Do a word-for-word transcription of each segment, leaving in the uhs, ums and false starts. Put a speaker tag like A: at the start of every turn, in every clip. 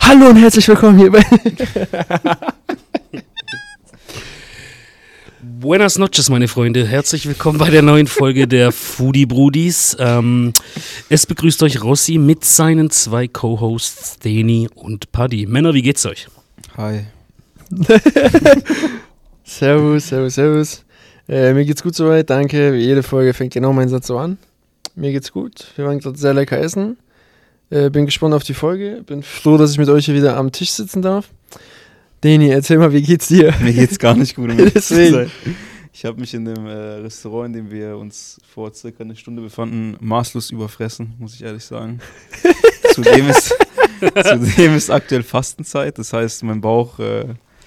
A: Hallo und herzlich willkommen hier bei...
B: Buenas noches, meine Freunde. Herzlich willkommen bei der neuen Folge der Foodie Brudis. Ähm, es begrüßt euch Rossi mit seinen zwei Co-Hosts, Deni und Paddy. Männer, wie geht's euch?
C: Hi.
A: Servus, servus, servus. Äh, mir geht's gut soweit, danke. Wie jede Folge fängt genau mein Satz so an. Mir geht's gut. Wir waren gerade sehr lecker essen. Äh, bin gespannt auf die Folge. Bin froh, dass ich mit euch hier wieder am Tisch sitzen darf. Deni, erzähl mal, wie geht's dir?
C: Mir geht's gar nicht gut. Um ehrlich zu
A: Deswegen.
C: sein. Ich habe mich in dem äh, Restaurant, in dem wir uns vor circa eine Stunde befanden, maßlos überfressen, muss ich ehrlich sagen. zudem, ist, zudem ist aktuell Fastenzeit, das heißt, mein Bauch äh,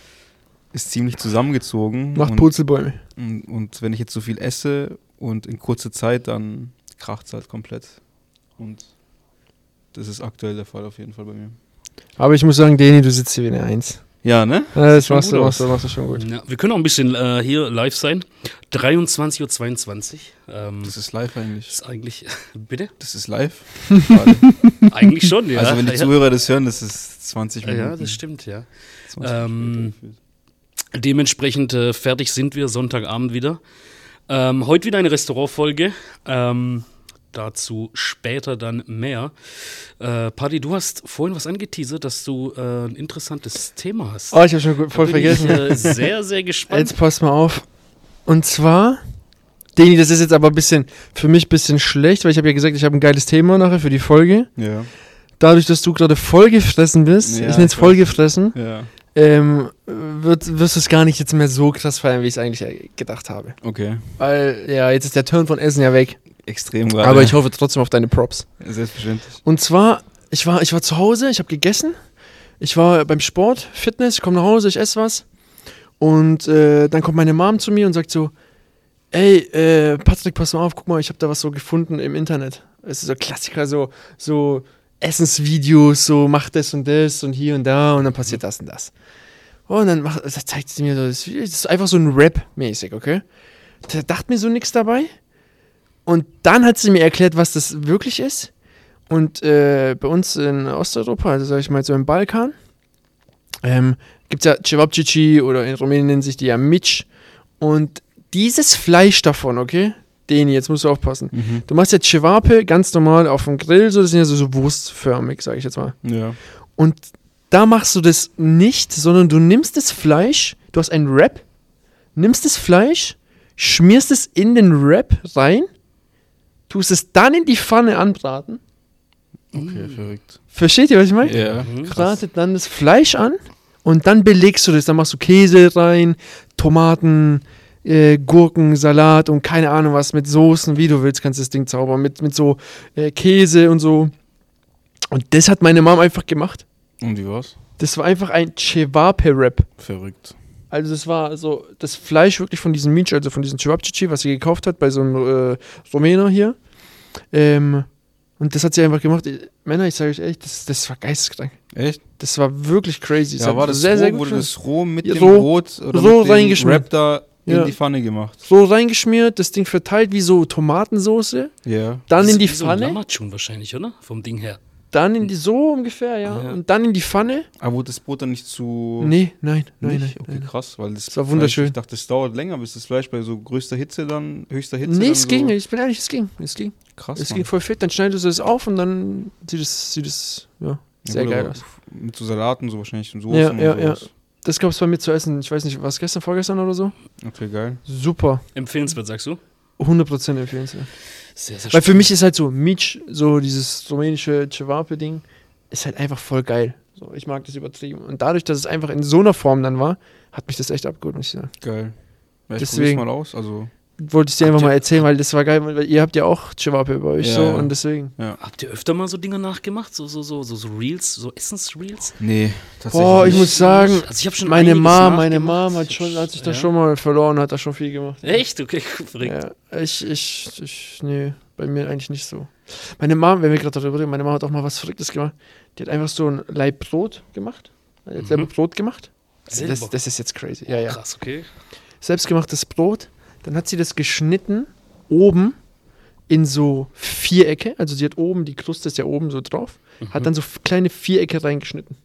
C: ist ziemlich zusammengezogen.
A: Macht
C: und,
A: Purzelbäume.
C: und, und wenn ich jetzt so viel esse und in kurzer Zeit, dann kracht's halt komplett. Und das ist aktuell der Fall auf jeden Fall bei mir.
A: Aber ich muss sagen, Deni, du sitzt hier wie eine Eins.
C: Ja, ne?
A: Ja, das
C: Sieht
A: machst
C: schon
A: du,
C: gut
A: machst, du,
C: aus.
A: machst du schon gut.
B: Ja, wir können auch ein bisschen äh, hier live sein. dreiundzwanzig Uhr zweiundzwanzig. Ähm,
C: Das ist live eigentlich.
B: ist eigentlich... Bitte?
C: Das ist live. Gerade.
B: Eigentlich schon, ja.
C: Also wenn die
B: ja.
C: Zuhörer das hören, das ist zwanzig Minuten.
B: Ja, das stimmt, ja.
C: zwanzig
B: Ähm,
C: Minuten gefühlt.
B: Dementsprechend äh, fertig sind wir Sonntagabend wieder. Ähm, heute wieder eine Restaurantfolge. Ähm, dazu später dann mehr. Äh, Paddy, du hast vorhin was angeteasert, dass du äh, ein interessantes Thema hast.
A: Oh, ich hab schon gut, voll
B: Da bin
A: vergessen.
B: Ich, äh, sehr, sehr gespannt.
A: Jetzt pass mal auf. Und zwar, Deni, das ist jetzt aber ein bisschen, für mich ein bisschen schlecht, weil ich habe ja gesagt, ich habe ein geiles Thema nachher für die Folge.
C: Ja.
A: Dadurch, dass du gerade vollgefressen bist,
C: Ja,
A: ich nenne es
C: ich weiß.
A: vollgefressen,
C: Ja.
A: ähm, wird, wirst du es gar nicht jetzt mehr so krass feiern, wie ich es eigentlich äh, gedacht habe.
C: Okay.
A: Weil, ja, jetzt ist der Turn von Essen ja weg.
C: Extrem gerade.
A: Aber ich hoffe trotzdem auf deine Props.
C: Selbstverständlich.
A: Und zwar, ich war, ich war zu Hause, ich habe gegessen. Ich war beim Sport, Fitness, ich komme nach Hause, ich esse was. Und äh, dann kommt meine Mom zu mir und sagt so, ey, äh, Patrick, pass mal auf, guck mal, ich habe da was so gefunden im Internet. Es ist so Klassiker, so, so Essensvideos, so mach das und das und hier und da und dann passiert das und das. Oh, und dann macht, das zeigt sie mir so, das Video, das ist einfach so ein Rap-mäßig, okay? Da dachte mir so nichts dabei. Und dann hat sie mir erklärt, was das wirklich ist. Und äh, bei uns in Osteuropa, also sag ich mal so im Balkan, ähm, gibt es ja Cevapcici oder in Rumänien nennen sich die ja Mitsch. Und dieses Fleisch davon, okay? Deni, jetzt musst du aufpassen.
C: Mhm.
A: Du machst ja Cevape ganz normal auf dem Grill, so, das sind ja so, so wurstförmig, sag ich jetzt mal.
C: Ja.
A: Und da machst du das nicht, sondern du nimmst das Fleisch, du hast einen Wrap, nimmst das Fleisch, schmierst es in den Wrap rein, tust es dann in die Pfanne anbraten.
C: Okay, verrückt.
A: Versteht ihr, was ich meine?
C: Ja.
B: Mhm.
A: Bratet dann das Fleisch an und dann belegst du das. Dann machst du Käse rein, Tomaten, äh, Gurken, Salat und keine Ahnung was mit Soßen, wie du willst, kannst du das Ding zaubern. Mit, mit so äh, Käse und so. Und das hat meine Mom einfach gemacht.
C: Und wie war's?
A: Das war einfach ein Cevape-Wrap.
C: Verrückt.
A: Also das war so das Fleisch wirklich von diesem Minch, also von diesem Cevapcici, was sie gekauft hat bei so einem äh, Rumäner hier. Ähm, und das hat sie einfach gemacht. Männer, ich sage euch ehrlich, das, das war geisteskrank.
C: Echt?
A: Das war wirklich crazy. Das
C: Ja,
A: hat
C: war das
A: sehr,
C: roh?
A: sehr gut
C: Wurde
A: gemacht.
C: das roh mit
A: Ja,
C: dem
A: roh-
C: Brot oder
A: roh
C: mit dem
A: reingeschmiert.
C: Wrap da in
A: Ja.
C: die Pfanne gemacht?
A: So reingeschmiert, das Ding verteilt wie so Tomatensoße,
C: Ja.
A: dann in die
B: Wie so ein
A: Pfanne,
B: Lammatschun wahrscheinlich, oder? Vom Ding her.
A: dann in die, so ungefähr, ja,
B: Ja.
A: und dann in die Pfanne.
C: Aber wurde das Brot dann nicht zu...
A: Nee, nein, nein,
C: Nicht?
A: nein.
C: Okay,
A: nein.
C: krass, weil das,
A: Das war wunderschön.
C: Fleisch, ich dachte, das dauert länger, bis das Fleisch bei so größter Hitze dann, höchster Hitze
A: Nee,
C: dann
A: es
C: so
A: ging, ich bin ehrlich, es ging, es ging.
C: krass,
A: Es
C: Mann.
A: ging voll fit, dann schneidest du es auf und dann sieht es, sieht es, ja, sehr
C: Ja, gut,
A: geil
C: aber
A: aus.
C: Mit so Salaten, so wahrscheinlich und Soßen
A: Ja,
C: und
A: ja, ja.
C: sowas.
A: Das gab es bei mir zu essen, ich weiß nicht, was gestern, vorgestern oder so?
C: Okay, geil.
A: Super,
B: Empfehlenswert, sagst du?
A: hundert Prozent empfehlenswert.
B: Sehr, sehr
A: Weil für
B: spannend.
A: mich ist halt so Mitch, so dieses rumänische Cevape-Ding, ist halt einfach voll geil. So, ich mag das übertrieben. Und dadurch, dass es einfach in so einer Form dann war, hat mich das echt abgeholt, muss ich sagen.
C: Geil. Ja, ich
A: Deswegen-
C: probier's mal aus, also...
A: Wollte ich dir
B: Habt
A: einfach
B: ihr-
A: mal erzählen, weil das war geil, weil ihr habt ja auch Cevape bei euch
C: Ja,
A: so
C: ja.
A: und deswegen.
C: Ja.
B: Habt ihr öfter mal so Dinge nachgemacht? So, so, so, so, so Reels, so Essensreels?
C: Nee, tatsächlich
A: Boah, ich
C: nicht.
A: muss sagen,
B: Also ich habe schon
A: meine
B: einiges
A: Mom, meine
B: nachgemacht.
A: Mom hat schon, hat sich da
B: Ja.
A: schon mal verloren, hat da schon viel gemacht.
B: Echt? Okay, verrückt.
A: Ja, ich, ich, ich, nee, bei mir eigentlich nicht so. Meine Mom, wenn wir gerade darüber reden, meine Mom hat auch mal was Verrücktes gemacht. Die hat einfach so ein Laib Brot gemacht. Die hat
B: Mhm.
A: selber Brot gemacht.
B: Selber?
A: Das, das ist jetzt crazy. Ja, ja.
B: Krass, okay.
A: Selbstgemachtes Brot. Dann hat sie das geschnitten, oben in so Vierecke. Also sie hat oben, die Kruste ist ja oben so drauf.
B: Mhm.
A: Hat dann so f- kleine Vierecke reingeschnitten.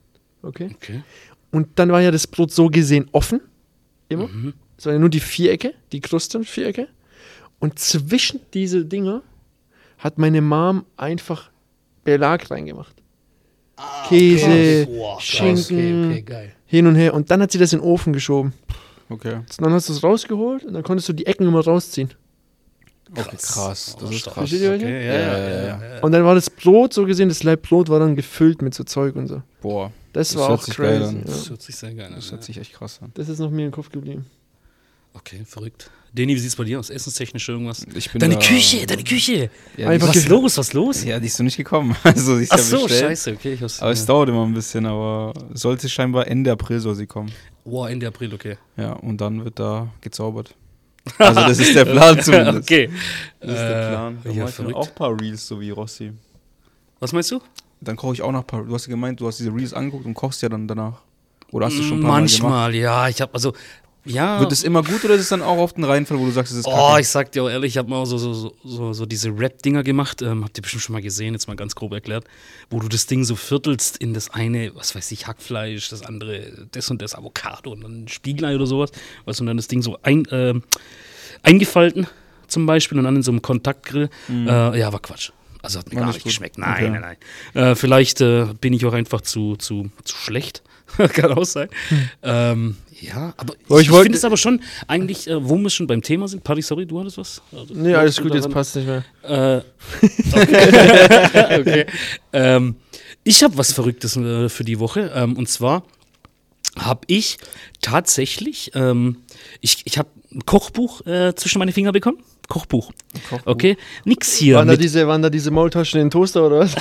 A: Okay.
B: Okay.
A: Und dann war ja das Brot so gesehen offen. Immer.
B: Mhm.
A: Es waren ja nur die Vierecke, die Kruste und Vierecke. Und zwischen diese Dinger hat meine Mom einfach Belag reingemacht. Käse,
B: okay. Boah,
A: Schinken,
D: Okay, okay, geil.
A: hin und her. Und dann hat sie das in den Ofen geschoben.
C: Okay.
A: Und dann hast du es rausgeholt und dann konntest du die Ecken immer rausziehen.
C: Okay, krass. Das
B: Oh,
C: ist
B: stark.
C: krass.
A: Versteht ihr,
B: Okay, ja,
C: Ja,
B: ja,
C: ja,
B: ja, ja.
A: Und dann war das Brot so gesehen, das Leibbrot war dann gefüllt mit so Zeug und so.
C: Boah,
A: Das,
C: Das
A: war
C: hört
A: auch
C: sich geil
A: crazy.
C: an.
A: Ja.
B: Das hört sich sehr geil an.
C: das hört sich echt krass an.
A: Das ist noch mir im Kopf geblieben.
B: Okay, verrückt. Deni, wie sieht's bei dir aus? Essenstechnisch irgendwas?
C: Ich bin
B: Deine
C: da,
B: Küche, deine Küche.
C: Ja,
A: Einfach
C: die,
B: Was los, was los?
C: ja, die ist noch nicht gekommen. Also, die ist
B: Ach
C: ja
B: so,
C: bestellt.
B: scheiße, okay. Ich hab's,
C: Aber es
B: ja.
C: dauert immer ein bisschen, aber sollte scheinbar Ende April soll sie kommen.
B: Wow, Ende April, okay.
C: Ja, und dann wird da gezaubert. Also das ist der Plan zumindest.
B: Okay.
C: Das ist der Plan.
B: Äh,
C: Dann
B: ja,
C: mache ich dann
B: verrückt.
C: auch ein paar Reels, so wie Rossi.
B: Was meinst du?
C: Dann koche ich auch noch ein paar. Du hast ja gemeint, du hast diese Reels angeguckt und kochst ja dann danach. Oder hast du schon ein paar Mal gemacht?
B: Manchmal, ja. Ich habe also, ja.
C: Wird es immer gut oder ist es dann auch auf den Reihenfall, wo du sagst, es ist
B: Oh,
C: kacke?
B: ich sag dir auch ehrlich, ich habe mal so, so, so, so, so diese Rap-Dinger gemacht, ähm, habt ihr bestimmt schon mal gesehen, jetzt mal ganz grob erklärt, wo du das Ding so viertelst in das eine, was weiß ich, Hackfleisch, das andere, das und das Avocado und dann Spiegelei oder sowas, weißt du, und dann das Ding so ein, äh, eingefalten zum Beispiel und dann in so einem Kontaktgrill.
C: Mhm.
B: Äh, ja, war Quatsch. Also hat mir
C: War
B: gar
C: nicht
B: nicht
C: gut.
B: geschmeckt. Nein,
C: Okay.
B: nein, nein. Äh, vielleicht äh, bin ich auch einfach zu, zu, zu schlecht. Kann auch sein. Ähm, ja, aber
A: Aber
B: ich,
A: ich
B: ich
A: wollte-
B: finde es aber schon, eigentlich, äh, wo wir schon beim Thema sind. Paddy, sorry, du hattest was? Also,
A: Nee, alles
B: du
A: gut, jetzt
B: daran-
A: passt nicht mehr.
B: Äh, okay. okay. Ähm, ich habe was Verrücktes äh, für die Woche. Ähm, und zwar habe ich tatsächlich, ähm, ich, ich habe ein Kochbuch äh, zwischen meine Finger bekommen. Kochbuch.
C: Kochbuch.
B: Okay, nix hier.
A: Waren da,
B: Mit,
A: diese, waren da diese Maultaschen in den Toaster oder was?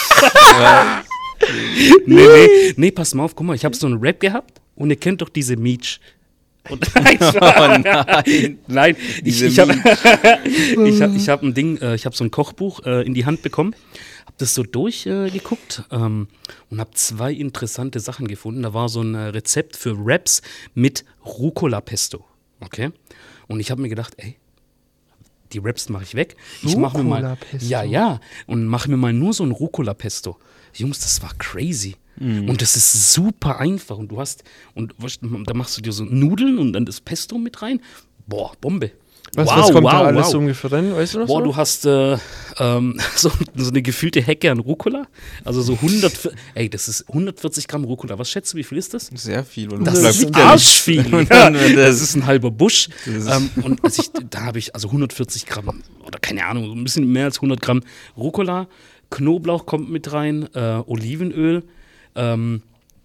B: nee, nee, nee, pass mal auf, guck mal, ich habe so einen Rap gehabt und ihr kennt doch diese Meech. Und nein,
C: Oh nein.
B: nein, ich,
C: Diese
B: ich habe ich hab, ich hab ein Ding, äh, ich habe so ein Kochbuch äh, in die Hand bekommen, habe das so durchgeguckt äh, geguckt, ähm, und habe zwei interessante Sachen gefunden. Da war so ein äh, Rezept für Wraps mit Rucola-Pesto, okay? Und ich habe mir gedacht, ey, die Wraps mache ich weg. Ich mache mir mal,
A: Rucola-Pesto?
B: ja, ja, und mache mir mal nur so ein Rucola-Pesto. Jungs, das war crazy. Und das ist super einfach. Und du hast, und was- da machst du dir so Nudeln und dann das Pesto mit rein. Boah, Bombe.
A: Was,
B: wow,
A: was kommt
B: wow,
A: da alles
B: wow.
A: so ungefähr rein? Weißt du noch
B: Boah,
A: so?
B: du hast äh, ähm, so, so eine gefüllte Hecke an Rucola. Also so hundert, ey, das ist hundertvierzig Gramm Rucola. Was schätzt du, wie viel ist das?
C: Sehr viel. Und
B: Das
C: bleibt
B: ist
C: ja nicht.
B: arschviel.
C: Und
B: Ja,
C: dann, wenn
B: das
C: das-
B: ist ein halber Busch.
C: Das ist-
B: Ähm, und als ich, da habe ich also hundertvierzig Gramm oder keine Ahnung, so ein bisschen mehr als hundert Gramm Rucola. Knoblauch kommt mit rein, äh, Olivenöl, ähm,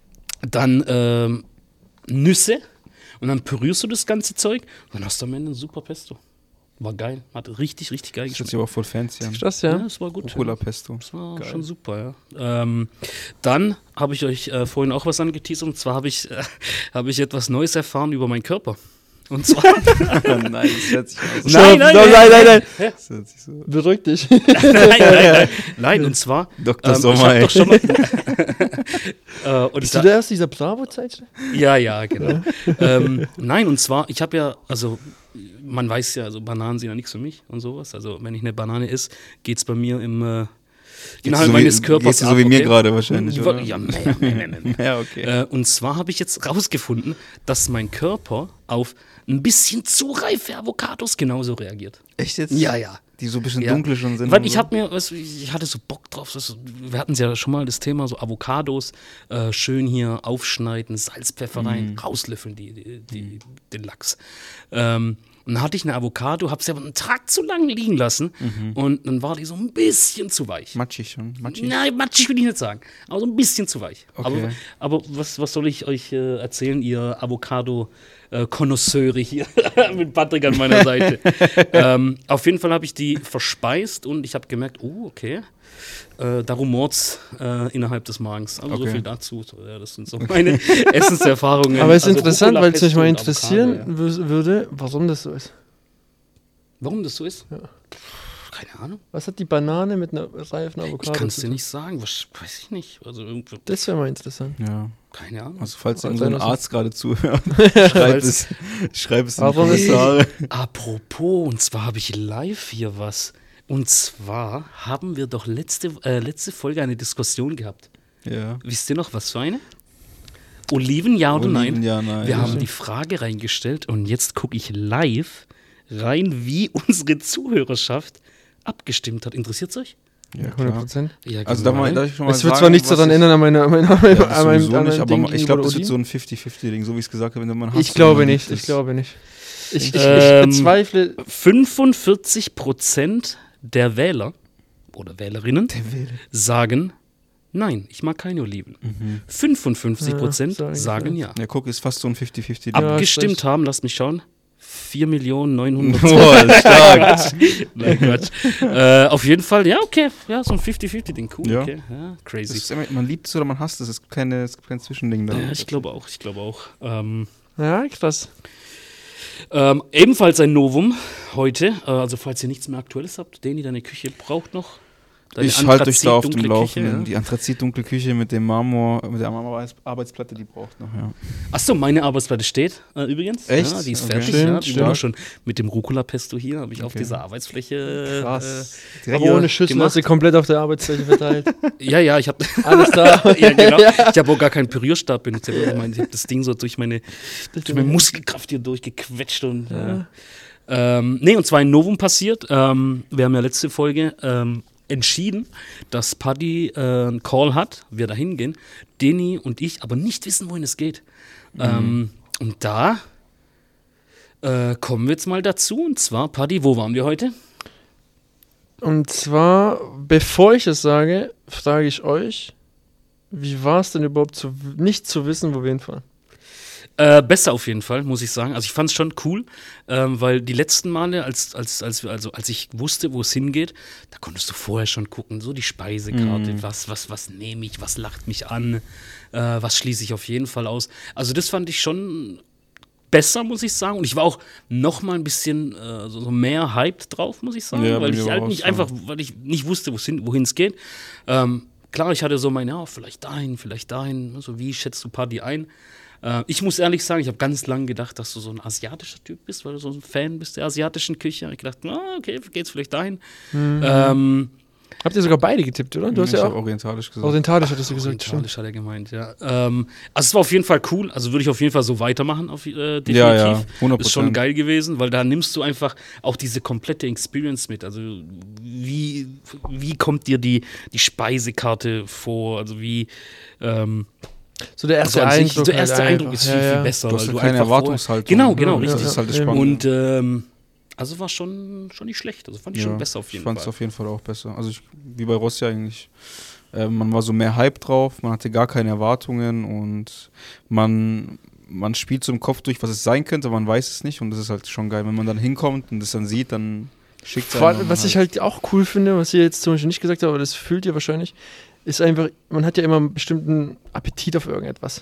B: dann ähm, Nüsse und dann pürierst du das ganze Zeug und dann hast du am Ende ein super Pesto. War geil, hat richtig, richtig geil
C: Das hört
B: geschmeckt.
C: sich aber voll fancy an.
A: Krass,
B: Ja,
A: ja.
B: das war gut.
C: Rucola Pesto.
B: Das war
C: Geil.
B: schon super, ja. Ähm, dann habe ich euch äh, vorhin auch was angeteasert und zwar habe ich, äh, hab ich etwas Neues erfahren über meinen Körper. Und zwar.
C: Nein, das hört sich aus.
B: Nein, nein,
A: nein, nein, nein, nein.
C: Das hört sich so.
A: Beruhig dich.
B: nein, nein, nein, nein, und zwar.
C: Doktor
B: ähm,
C: Sommer,
B: ich hab doch schon mal. äh, und
A: Bist
B: da,
A: du der aus dieser Bravo-Zeit?
B: ja, ja, genau. ähm, nein, und zwar, ich habe ja, also man weiß ja, also Bananen sind ja nichts für mich und sowas. Also wenn ich eine Banane esse, geht es bei mir im äh, innerhalb
C: so
B: meines
C: wie,
B: Körpers
C: Gehst du so wie
B: ab,
C: mir
B: okay?
C: gerade wahrscheinlich,
B: Ja,
C: oder?
B: ja, mehr, mehr, mehr, mehr.
C: Ja, okay.
B: Äh, und zwar habe ich jetzt rausgefunden, dass mein Körper auf ein bisschen zu reife Avocados genauso reagiert.
C: Echt jetzt?
B: Ja, ja.
C: Die so ein bisschen
B: Ja.
C: dunkel schon sind.
B: Weil
C: und
B: ich
C: so?
B: habe mir, weißt du, ich hatte so Bock drauf. Das, wir hatten ja schon mal das Thema, so Avocados, äh, schön hier aufschneiden, Salz, Pfeffer rein, rauslöffeln, die, die, die, den Lachs. Ähm, und dann hatte ich eine Avocado, habe sie aber einen Tag zu lang liegen lassen und dann war die so ein bisschen zu weich.
C: Matschig schon. Matschig.
B: Nein, matschig will ich nicht sagen, aber so ein bisschen zu weich.
C: Okay.
B: Aber, aber was, was soll ich euch äh, erzählen, ihr Avocado-Konnoisseure hier mit Patrick an meiner Seite? ähm, auf jeden Fall habe ich die verspeist und ich habe gemerkt, oh, okay, äh, da rumort's äh, innerhalb des Magens. Also so
C: Okay.
B: viel dazu. So, ja, das sind so meine Essenserfahrungen.
A: Aber es ist
B: Also
A: interessant, weil es mich
B: Rucola-Pesto
A: mal
B: und
A: interessieren
B: Avocado, ja.
A: wü- würde, warum das so ist.
B: Warum das so ist?
A: Ja.
B: Keine Ahnung.
A: Was hat die Banane mit einer reifen Avocado
B: Ich kann es
A: zu
B: dir
A: tun?
B: nicht sagen. Was, weiß ich nicht. Also irgendwie,
A: Das wäre mal interessant.
C: Ja.
B: keine Ahnung.
C: Also falls
A: Kann
C: irgendein
A: sein, dass-
C: Arzt gerade zuhört, schreib es, schreib es in die
A: Warum ist es-
C: Kommentare.
B: Apropos, und zwar habe ich live hier was. Und zwar haben wir doch letzte, äh, letzte Folge eine Diskussion gehabt.
C: Ja.
B: Wisst ihr noch, was für eine? Oliven, ja oder
C: Oliven,
B: nein?
C: ja, nein.
B: Wir haben die Frage reingestellt und jetzt gucke ich live rein, wie unsere Zuhörerschaft abgestimmt hat. Interessiert es euch?
C: Ja,
A: hundert
C: klar.
A: Prozent.
B: Ja,
C: Also da mal, darf ich schon mal
A: Es wird
C: sagen,
A: zwar nichts
C: was
A: daran
C: ich-
A: ändern an meiner, an meiner,
C: Ja, das
A: an meinem,
C: sowieso
A: an
C: nicht,
A: meinem
C: aber
A: Ding
C: ich
A: gegenüber
C: glaube, das wird
A: Odin.
C: so ein fifty fifty Ding, so wie ich es gesagt habe, wenn man hasst
A: Ich glaube
C: und man
A: nicht,
C: liebt
A: ich
C: es.
A: glaube nicht. Ich, ich,
B: Ähm,
A: ich bezweifle.
B: fünfundvierzig Prozent der Wähler oder Wählerinnen sagen, nein, ich mag keine Oliven. fünfundfünfzig Prozent
A: Ja, sagen
B: sagen ja.
C: Ja, guck, ist fast so ein fifty fifty Ding.
A: Ja, hast
B: Abgestimmt
A: recht.
B: haben, lasst mich schauen, vier Millionen neunhundert.
C: Boah, stark.
B: Nein, Quatsch. äh, auf jeden Fall, ja, okay. Ja, so ein fifty fifty Ding. Cool,
C: Ja.
B: okay. Ja,
C: Das
B: crazy.
C: ist immer, man liebt es oder man hasst es. Es gibt, keine, es gibt kein Zwischending da.
B: Ja, ich glaube auch, ich glaube auch. Ähm,
A: Ja, krass.
B: ähm, ebenfalls ein Novum heute. Äh, also, falls ihr nichts mehr Aktuelles habt, Deni, deine Küche braucht noch. Deine
C: Ich halte euch da auf dem
B: Anthrazit-dunkle
C: Laufenden.
B: Küche, ja.
C: Die Anthrazit-dunkle Küche mit dem Marmor, mit der Marmor-Arbeitsplatte, die braucht noch, ja.
B: Achso, meine Arbeitsplatte steht äh, übrigens.
C: Echt?
B: Ja, die ist
C: Okay.
B: fertig.
A: Stimmt,
B: ja, die
A: stimmt.
B: wurde auch schon mit dem Rucola-Pesto hier, habe ich auf
C: Okay.
B: dieser Arbeitsfläche.
A: Krass.
B: Äh,
A: Aber
C: Direkt
A: ohne Schüssel
B: gemacht.
A: hast du komplett auf der Arbeitsfläche verteilt.
B: ja, ja, ich habe
A: Alles da.
B: ja, genau. Ich habe auch gar keinen Pürierstab benutzt. Ich habe hab das Ding so durch meine, durch meine Muskelkraft hier durchgequetscht. Und, ja. ähm, nee, und zwar ein Novum passiert. Ähm, wir haben ja letzte Folge ähm, entschieden, dass Paddy äh, einen Call hat, wir da hingehen, Deni und ich, aber nicht wissen, wohin es geht.
C: Mhm.
B: Ähm, und da äh, kommen wir jetzt mal dazu. Und zwar, Paddy, wo waren wir heute?
A: Und zwar, bevor ich es sage, frage ich euch, wie war es denn überhaupt, zu, nicht zu wissen, wo wir hinfahren?
B: Äh, besser auf jeden Fall, muss ich sagen. Also ich fand es schon cool, ähm, weil die letzten Male, als, als, als, wir- also als ich wusste, wo es hingeht, da konntest du vorher schon gucken, so die Speisekarte,
C: Mhm.
B: was, was, was nehme ich, was lacht mich an, äh, was schließe ich auf jeden Fall aus. Also das fand ich schon besser, muss ich sagen. Und ich war auch noch mal ein bisschen äh, so, so mehr hyped drauf, muss ich sagen,
C: Ja, bei
B: weil
C: mir
B: ich
C: war
B: halt
C: auch
B: nicht
C: so.
B: einfach, weil ich nicht wusste, wohin wohin es geht. Ähm, klar, ich hatte so meine, ja, vielleicht dahin, vielleicht dahin. So, wie schätzt du Party ein? Äh, ich muss ehrlich sagen, ich habe ganz lange gedacht, dass du so ein asiatischer Typ bist, weil du so ein Fan bist der asiatischen Küche. Ich gedacht, ah, okay, geht's vielleicht dahin. Ähm,
A: Habt ihr sogar beide getippt, oder? Du hast
C: ich
A: ja
C: habe
A: auch
C: orientalisch gesagt.
A: orientalisch, hattest du gesagt. Stimmt.
B: Orientalisch hat er gemeint, ja. Ähm, also es war auf jeden Fall cool, also würde ich auf jeden Fall so weitermachen, auf, äh, definitiv.
C: Ja, ja, hundert
B: Ist schon
C: Prozent.
B: geil gewesen, weil da nimmst du einfach auch diese komplette Experience mit. Also wie, wie kommt dir die, die Speisekarte vor, also wie ähm,
A: So der erste
B: also an sich,
A: Eindruck.
B: der erste
A: halt
B: Eindruck
A: einfach.
B: ist viel,
A: Ja,
B: viel
A: ja.
B: besser.
C: Du hast
B: weil
C: ja
B: du
C: keine
B: einfach vorher-
C: Erwartungshaltung.
B: Genau, genau,
C: Ja,
B: richtig.
C: Das ist halt das
A: Eben.
C: Spannende.
B: Und ähm, also war schon, schon nicht schlecht. Also fand ich schon besser auf jeden
C: ich fand es
B: Fall.
C: auf jeden Fall auch besser. Also ich, wie bei Rossi eigentlich. Äh, man war so mehr Hype drauf, man hatte gar keine Erwartungen und man, man spielt so im Kopf durch, was es sein könnte, aber man weiß es nicht und das ist halt schon geil. Wenn man dann hinkommt und es dann sieht, dann schickt es
A: Vor allem, was ich halt auch cool finde, was ihr jetzt zum Beispiel nicht gesagt habt, aber das fühlt ihr wahrscheinlich, ist einfach, man hat ja immer einen bestimmten Appetit auf irgendetwas.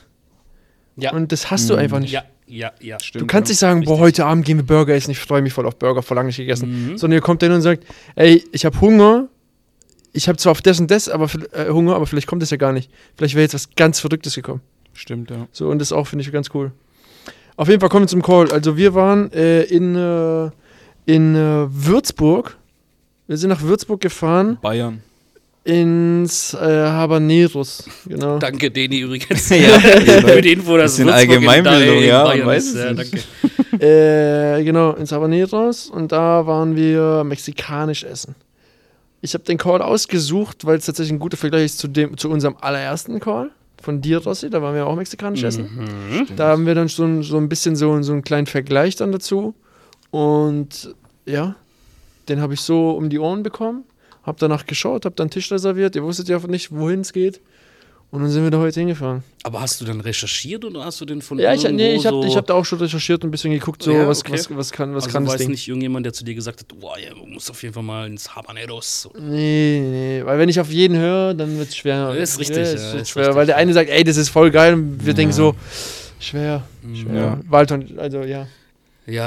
B: Ja.
A: Und das hast du
C: Mhm.
A: einfach nicht.
B: Ja, ja, ja.
A: Du kannst nicht sagen, boah, heute Abend gehen wir Burger essen, ich freue mich voll auf Burger, voll lange nicht gegessen.
B: Mhm.
A: Sondern ihr kommt hin und sagt, ey, ich habe Hunger, ich habe zwar auf das und das aber, äh, Hunger, aber vielleicht kommt das ja gar nicht. Vielleicht wäre jetzt was ganz Verrücktes gekommen.
C: Stimmt, ja.
A: So, und das auch finde ich ganz cool. Auf jeden Fall kommen wir zum Call. Also wir waren äh, in, äh, in äh, Würzburg. Wir sind nach Würzburg gefahren,
C: Bayern.
A: ins äh, Habaneros. Genau.
B: Danke, Deni, übrigens.
C: Ja,
B: Für die Info, dass
C: Bisschen
B: Würzburg in-
C: Allgemeinbildung,
B: da in
C: ja, man
B: Bayern
C: weiß
B: ist.
C: es
B: Ja,
C: nicht.
B: danke.
A: äh, genau, ins Habaneros. Und da waren wir mexikanisch essen. Ich habe den Call ausgesucht, weil es tatsächlich ein guter Vergleich ist zu, dem, zu unserem allerersten Call von dir, Rossi. Da waren wir auch mexikanisch essen.
B: Mhm.
A: Da haben wir dann so, ein- so ein bisschen so, so einen kleinen Vergleich dann dazu. Und ja, den habe ich so um die Ohren bekommen. Hab danach geschaut, hab dann Tisch reserviert. Ihr wusstet ja nicht, wohin es geht. Und dann sind wir da heute hingefahren.
B: Aber hast du dann recherchiert oder hast du den von
A: Ja, ich,
B: irgendwo
A: nee, ich habe
B: so
A: ich hab da auch schon recherchiert und ein bisschen geguckt, so
B: Ja,
A: was,
B: okay.
A: was, was kann, was
B: also
A: kann das
B: weiß
A: Ding.
B: nicht irgendjemand, der zu dir gesagt hat, boah, ja, man muss auf jeden Fall mal ins Habaneros. So.
A: Nee, nee, weil wenn ich auf jeden höre, dann wird es schwer.
B: Ja, ist richtig,
A: Ja,
B: ja,
A: ist
B: ist
A: schwer,
B: richtig,
A: weil der
B: ja.
A: eine sagt, ey, das ist voll geil und wir
C: Ja.
A: denken so, schwer, schwer.
C: Ja.
A: Waldhorn, also ja.
B: Ja,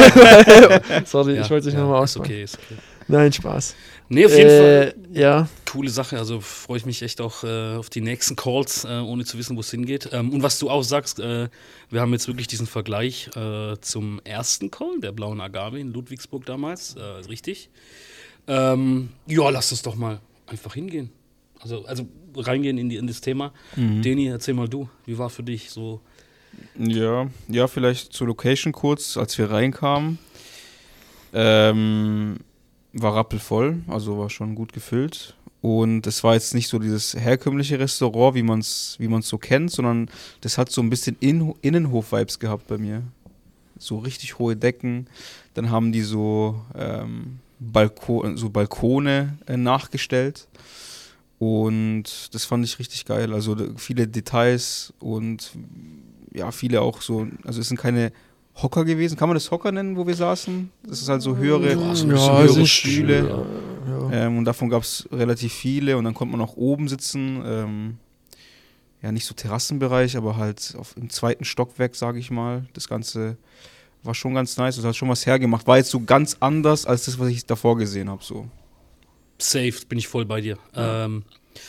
A: Sorry,
B: ja,
A: ich wollte es nicht
B: ja,
A: nochmal
B: ist
A: ausmachen.
B: okay, ist okay.
A: Nein, Spaß.
B: Nee, auf jeden Fall.
A: Äh, ja,
B: Coole Sache, also freue ich mich echt auch äh, auf die nächsten Calls, äh, ohne zu wissen, wo es hingeht. Ähm, und was du auch sagst, äh, wir haben jetzt wirklich diesen Vergleich äh, zum ersten Call, der blauen Agave in Ludwigsburg damals, äh, richtig. Ähm, ja, lass uns doch mal einfach hingehen. Also, also reingehen in, die, in das Thema.
C: Mhm.
B: Deni, erzähl mal du, wie war für dich so?
C: Ja, ja, vielleicht zur Location kurz, als wir reinkamen. Ähm, war rappelvoll, also war schon gut gefüllt. Und es war jetzt nicht so dieses herkömmliche Restaurant, wie man es wie man's so kennt, sondern das hat so ein bisschen In- Innenhof-Vibes gehabt bei mir. So richtig hohe Decken. Dann haben die so, ähm, Balko- so Balkone äh, nachgestellt. Und das fand ich richtig geil. Also d- viele Details und ja, viele auch so, also es sind keine Hocker gewesen. Kann man das Hocker nennen, wo wir saßen? Das ist halt so höhere,
B: Ja, so ein
A: Ja,
B: bisschen
A: es
B: höhere
A: ist-
B: Stühle.
A: Ja, ja.
C: ähm, und davon gab es relativ viele und dann konnte man auch oben sitzen. Ähm, ja, nicht so Terrassenbereich, aber halt auf, im zweiten Stockwerk, sage ich mal. Das Ganze war schon ganz nice. Das hat schon was hergemacht. War jetzt so ganz anders als das, was ich davor gesehen habe. So.
B: Safe, bin ich voll bei dir. Ja, ähm,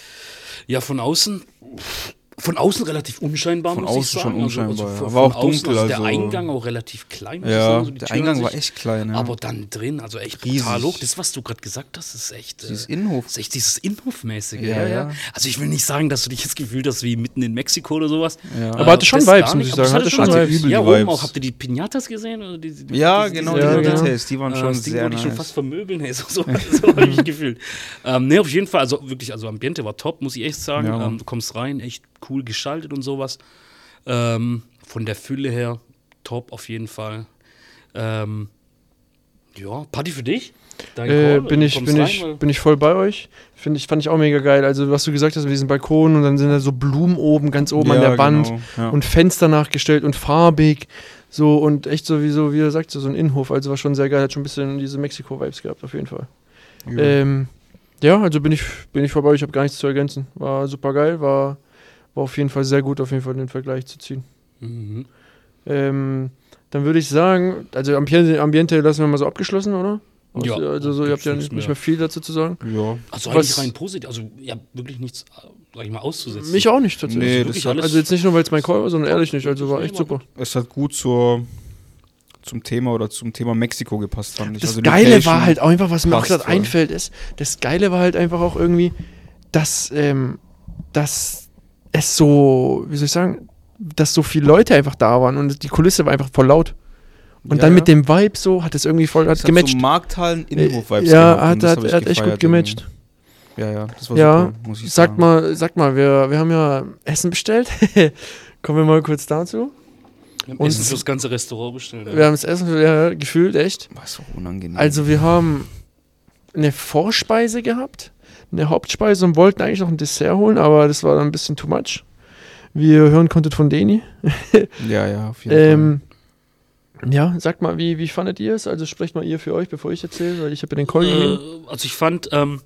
B: ja von außen. Von außen relativ unscheinbar,
C: Von
B: muss ich
C: außen
B: sagen.
C: schon unscheinbar,
B: Also,
C: ja.
B: also von,
C: War auch
B: von außen,
C: dunkel,
B: also der
C: also-
B: Eingang auch relativ klein. muss ich
C: Ja,
B: sagen, so die
C: der
B: Tür an
C: Eingang war
B: sich.
C: echt klein. Ja.
B: Aber dann drin, also echt
C: Riesig.
B: total hoch. Das, was du gerade gesagt hast, ist echt, äh,
C: Dieses Innenhof.
B: ist echt dieses Innenhofmäßige.
C: Ja,
B: Ja, ja.
C: ja.
B: Also ich will nicht sagen, dass du dich jetzt gefühlt hast wie mitten in Mexiko oder sowas.
C: Ja.
A: Aber hatte schon
B: das
A: Vibes,
B: gar
A: muss
B: nicht,
A: ich
B: aber es
A: sagen. Hatte schon
B: hatte
C: Vibes.
B: Ja,
C: Übel die
B: oben
C: Vibes.
B: auch. Habt ihr die Pinatas gesehen? Oder die, die,
C: Ja,
B: diese-
C: genau,
B: diese-
A: Ja,
C: die
A: genau.
C: Details, die waren
B: äh,
C: schon
B: das Ding
C: sehr
B: wollte ich schon
C: nice.
B: fast vermöbeln, hey, so, so, so habe ich gefühlt. Ähm, ne, auf jeden Fall, also wirklich, also Ambiente war top, muss ich echt sagen.
C: Ja, Mann.
B: ähm, du kommst rein, echt cool gestaltet und sowas. Ähm, von der Fülle her, top auf jeden Fall. Ähm, ja, Party für dich? Dein
A: Äh,
B: Call?
A: bin
B: Du
A: ich,
B: kommst
A: bin
B: rein,
A: ich,
B: weil-
A: bin ich voll bei euch. Find ich, fand ich auch mega geil. Also, was du gesagt hast mit diesen Balkonen und dann sind da so Blumen oben, ganz oben an
C: Ja,
A: der Wand
C: genau, ja.
A: und Fenster nachgestellt und farbig. So und echt so, wie, so, wie er sagt, so, so ein Innenhof. Also, war schon sehr geil. Hat schon ein bisschen diese Mexiko-Vibes gehabt, auf jeden Fall.
C: Ja.
A: Ähm, ja, also bin ich, bin ich vorbei. Ich habe gar nichts zu ergänzen. War super geil. War, war auf jeden Fall sehr gut, auf jeden Fall den Vergleich zu ziehen.
B: Mhm.
A: Ähm, dann würde ich sagen, also Ambiente, Ambiente lassen wir mal so abgeschlossen, oder?
B: Ja,
A: Also, also so, ihr habt ja
B: nichts
A: nicht, nicht
B: mehr.
A: mehr viel dazu zu sagen.
C: ja.
B: Also
A: Was-
B: eigentlich rein positiv, also ja, wirklich nichts, äh, sag ich mal, auszusetzen.
A: Mich auch nicht tatsächlich.
C: Nee,
B: wirklich
C: das hat,
B: alles-
A: Also jetzt nicht nur, weil es mein Call war, sondern ehrlich nicht. Also war echt
B: Nee, war
A: super.
C: es hat gut zur, zum Thema oder zum Thema Mexiko gepasst, fand ich.
A: Das
C: Also
A: Geile
C: Location
A: war halt auch einfach, was mir auch
C: passt
A: gerade
C: voll.
A: einfällt, ist, das Geile war halt einfach auch irgendwie, dass, ähm, dass es so, wie soll ich sagen, dass so viele Leute einfach da waren und die Kulisse war einfach voll laut. Und
C: Ja,
A: dann
C: ja.
A: mit dem Vibe so, hat es irgendwie voll, hat
C: Es hat
A: gematcht.
C: so Markthallen, Innenhof-Vibes
A: ja,
C: gehabt und
A: hat,
C: das
A: hat,
C: hab ich
A: hat echt
C: gefeiert
A: gut gematcht.
C: irgendwie. Ja, ja, das war
A: Ja,
C: super, muss ich
A: Sag
C: sagen.
A: mal, sag mal, wir, wir haben ja Essen bestellt. Kommen wir mal kurz dazu.
B: Wir haben
A: Und-
B: Essen fürs ganze Restaurant bestellt.
A: Wir haben das Essen ja, gefühlt, echt.
C: War so unangenehm.
A: Also wir haben eine Vorspeise gehabt, eine Hauptspeise und wollten eigentlich noch ein Dessert holen, aber das war dann ein bisschen too much. Wie ihr hören konntet von Deni.
C: ja, ja, auf jeden
A: Ähm, ja, sagt mal, wie, wie fandet ihr es? Also sprecht mal ihr für euch, bevor ich erzähle, weil ich habe ja den Call gegeben.
B: Äh, also ich fand, ähm,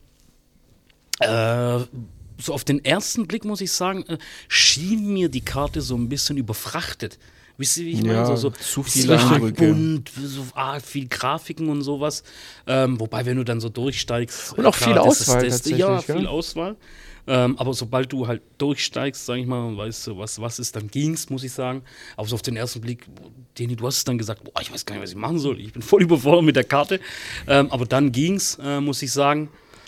B: äh, so auf den ersten Blick muss ich sagen, äh, schien mir die Karte so ein bisschen überfrachtet. Wisst ihr, wie ich
C: Fall.
B: meine?
C: Ja,
B: So, so
C: zu
B: es
C: viele
B: war arg
C: Eindrücke.
B: bunt, so arg viel Grafiken und sowas. Ähm, wobei, wenn du dann so durchsteigst.
A: Und auch
B: äh,
A: viel
B: das
A: Auswahl
B: das,
A: tatsächlich,
B: Ja,
A: gell?
B: viel Auswahl. Ähm, aber sobald du halt durchsteigst, sag ich mal, und weißt du, was, was ist, dann ging's, muss ich sagen. Aber so auf den ersten Blick, Deni, du hast es dann gesagt, boah, ich weiß gar nicht, was ich machen soll. Ich bin voll überfordert mit der Karte. Ähm, aber dann ging's, äh, muss ich sagen.